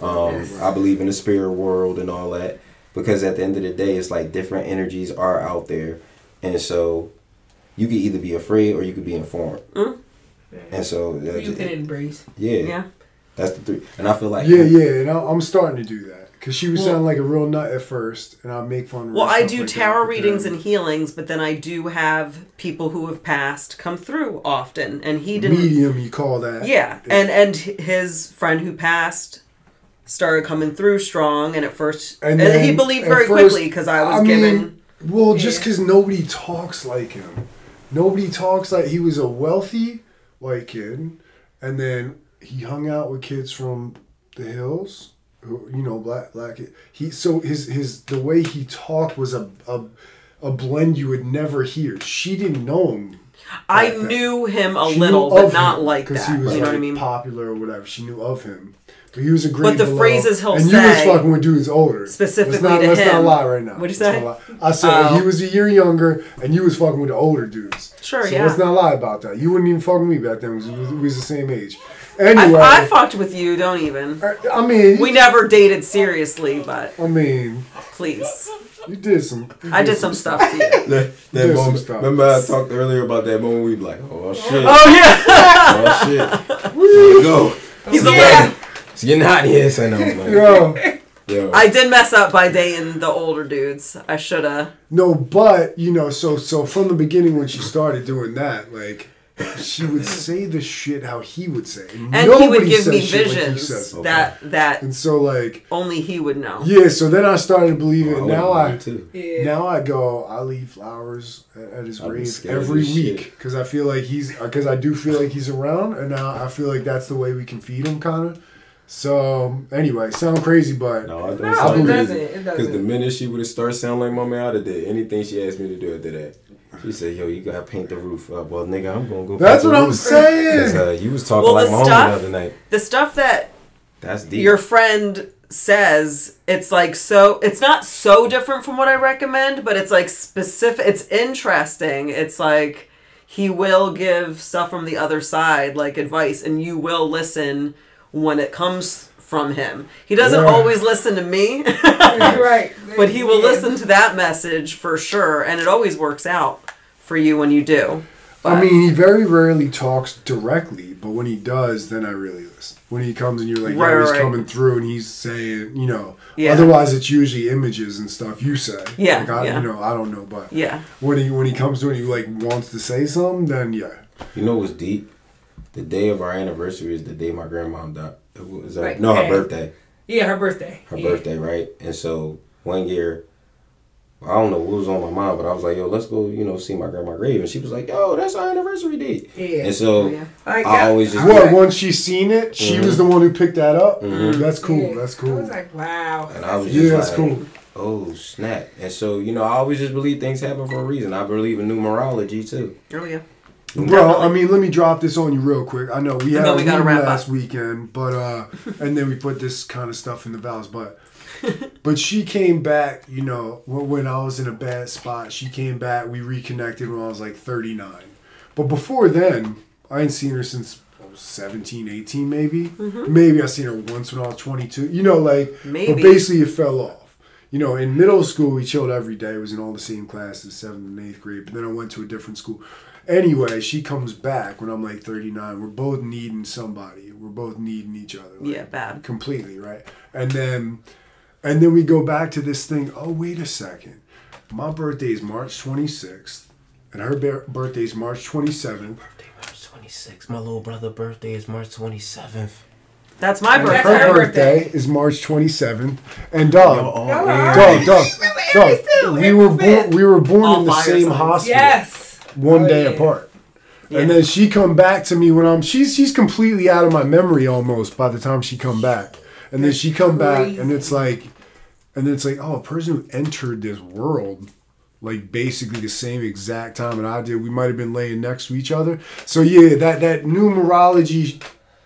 I believe in the spirit world and all that, because at the end of the day, it's like different energies are out there, and so you could either be afraid or you could be informed. And so you can embrace. Yeah. That's the 3. And I feel like and I'm starting to do that. Because she was sounding like a real nut at first, and I'll make fun of her. Well, I do like tarot readings and healings, but then I do have people who have passed come through often, and he didn't. Medium, you call that? Yeah, and his friend who passed started coming through strong, and at first, and he believed very quickly because I was given. Well, just because nobody talks like him, nobody talks like he was a wealthy white kid, and then he hung out with kids from the hills. You know, black. His the way he talked was a blend you would never hear. She didn't know him. I knew him a little, but not like that. Because he was you know what I mean? Popular or whatever. She knew of him, but he was a great. But the phrases he'll and say, you was fucking with dudes older. Specifically to him. Let's not lie right now. What'd you say? I said he was a year younger, and you was fucking with the older dudes. Sure, so let's not lie about that. You wouldn't even fuck with me back then. We was the same age. Anyway, I fucked with you. Don't even. I mean, we never dated seriously, but I mean, please. You did some. I did some stuff to you. that moment. Remember I talked earlier about that moment we be like, oh shit. Oh yeah. Oh shit. Here we go. He's like, it's getting hot in here, so I'm like, yo. I did mess up by dating the older dudes. I shoulda. No, but you know, so from the beginning when she started doing that, like. She would say the shit how he would say it. And he would give me visions that and so like only he would know. Yeah, so then I started to believe it. Now I go, I leave flowers at his grave every week because I feel like I do feel like he's around, and now I feel like that's the way we can feed him, kind of. So anyway, sound crazy, but no, it doesn't. Because the minute she would have started sounding like my man, I'd have did anything she asked me to do after that. She said, "Yo, you gotta paint the roof up." Well, nigga, I'm gonna go. That's what I'm saying. Because you was talking like my homie the other night. The stuff that's deep. Your friend says, it's like so. It's not so different from what I recommend, but it's like specific. It's interesting. It's like he will give stuff from the other side, like advice, and you will listen when it comes from him. He doesn't always listen to me. Right. But he will listen to that message for sure, and it always works out for you when you do. But, I mean, he very rarely talks directly, but when he does, then I really listen. When he comes and you're like, he's coming through and he's saying, you know, otherwise it's usually images and stuff you say. Yeah. Like you know, I don't know, but yeah. When he comes to it and he like wants to say something, then yeah. You know what's deep? The day of our anniversary is the day my grandmom died. Is that, like, her birthday. Yeah, her birthday. Her birthday, right? And so one year, I don't know what was on my mind, but I was like, yo, let's go, you know, see my grandma grave. And she was like, yo, that's our anniversary date. Yeah. And so I always just... once she seen it, she was the one who picked that up? Mm-hmm. That's cool. Yeah. That's cool. I was like, wow. And I was just that's cool. Oh, snap. And so, you know, I always just believe things happen for a reason. I believe in numerology, too. Oh, yeah. Bro, I mean, let me drop this on you real quick. I know we had a meeting last weekend, but and then we put this kind of stuff in the vows, but she came back, you know, when I was in a bad spot. She came back. We reconnected when I was like 39. But before then, I ain't seen her since I was 17, 18 maybe. Mm-hmm. Maybe I seen her once when I was 22. You know, like, but basically it fell off. You know, in middle school, we chilled every day. It was in all the same classes, 7th and 8th grade. But then I went to a different school. Anyway, she comes back when I'm like 39. We're both needing somebody. We're both needing each other. Like, bad. Completely, right? And then we go back to this thing. Oh, wait a second. My birthday is March 26th, and her birthday is March 27th. Birthday March 26th. My little brother's birthday is March 27th. That's my And birthday. her her birthday is March 27th. And dog, Y'all dog, we were born All in the fire same signs. hospital. Yes. One day yeah. apart. Yeah. And then she come back to me when she's completely out of my memory almost by the time she come back. And then she come back and it's like oh, a person who entered this world like basically the same exact time that I did. We might have been laying next to each other. So yeah, that numerology,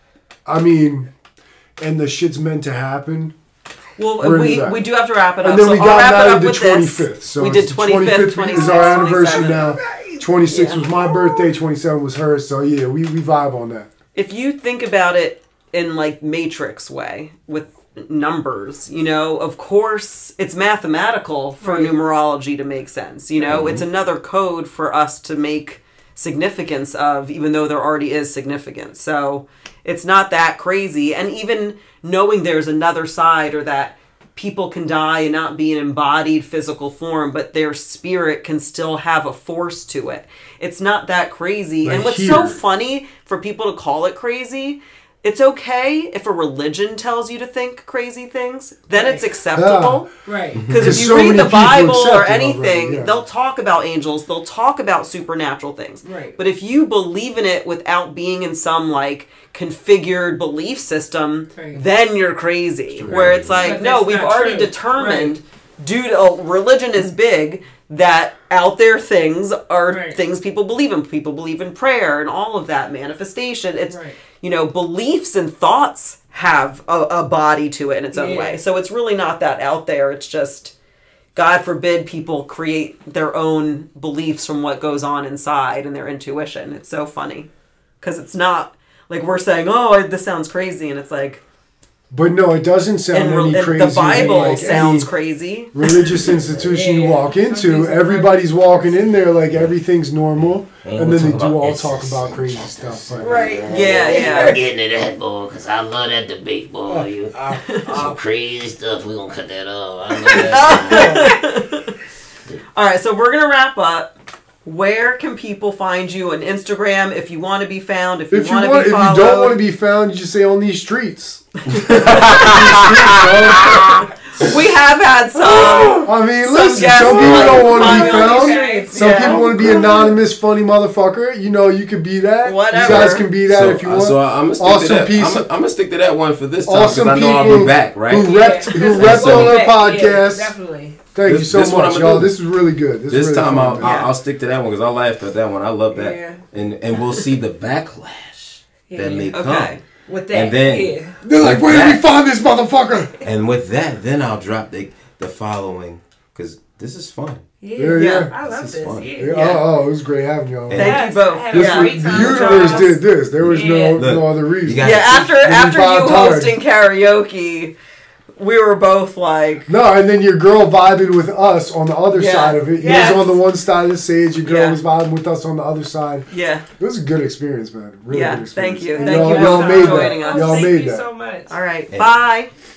I mean, and the shit's meant to happen. Well, We're into that. we do have to wrap it up. And then so we I'll got wrap it married up the with 25th. this. So we did it's 25th, 26th, is our anniversary 27th. now. 26 Yeah. was my birthday, 27 was hers. So yeah, we vibe on that. If you think about it in like Matrix way with numbers, you know, of course it's mathematical for Right. numerology to make sense. You know, it's another code for us to make significance of, even though there already is significance. So it's not that crazy. And even knowing there's another side, or that people can die and not be an embodied physical form, but their spirit can still have a force to it. It's not that crazy. Like and what's here. so funny for people to call it crazy, it's okay if a religion tells you to think crazy things, then it's acceptable. Right. Because if you so read many the people Bible accept or it anything, already, yeah. they'll talk about angels, they'll talk about supernatural things. Right. But if you believe in it without being in some like configured belief system, Right. then you're crazy. Where it's like, But no, that's we've not already true. determined, due to religion is big, that out there things are Right. things people believe in. People believe in prayer and all of that manifestation. It's, Right. you know, beliefs and thoughts have a body to it in its own Yeah. way. So it's really not that out there. It's just, God forbid people create their own beliefs from what goes on inside and their intuition. It's so funny. Because it's not like we're saying, oh, this sounds crazy. And it's like, But no, it doesn't sound any and crazy. the Bible like sounds any crazy. religious institution you Yeah. walk into, Something's everybody's walking in there like everything's normal, Ain't and we then they talking do about all talk incest about and crazy shit. stuff. But Right. Yeah, yeah. I'm getting to that, boy, because I love that debate, boy. You some crazy stuff. We gonna cut that off. I love that. All right, so we're going to wrap up. Where can people find you on Instagram if you want to be found, if you want to be followed? if you don't want to be found, you just say on these streets. We have had some. I mean, listen, guests some people like don't want to find be me on the found. streets. Some Yeah. people want to be anonymous, funny motherfucker. You know, you could be that. Whatever. You guys can be that if you want. So I'm gonna stick Awesome to that. piece I'm gonna stick to that one for this time because Awesome I know I'll people be back, right? who repped So- on our Yeah, podcast. definitely. Thank you This- so this what much, I'ma y'all. do. This was really good. This This was really time fun, man. I'll stick to that one because I laughed at that one. I love that, Yeah. and we'll see the backlash that may come. Okay. With that, And then- yeah. They're like, Like where did we that. find this motherfucker? And with that, then I'll drop the following because this is fun. Yeah, yeah. I love This this. is fun. Yeah. Yeah, Yeah. Oh, it was great having y'all. And- Thank Yes, you both. I had a This Yeah. was, great the time, universe Charles. did this. There was Yeah. no Look, other reason. you got- Yeah, after you vibed hard. hosting karaoke, we were both like, No, and then your girl vibing with us on the other Yeah. side of it. You Yes. was on the one side of the stage. Your girl Yeah. was vibing with us on the other side. yeah. It was a good experience, man. Really Yeah, good experience. thank you. And Thank y'all, you y'all for made joining that. us. Y'all Thank made you that. so much. All right, And- bye.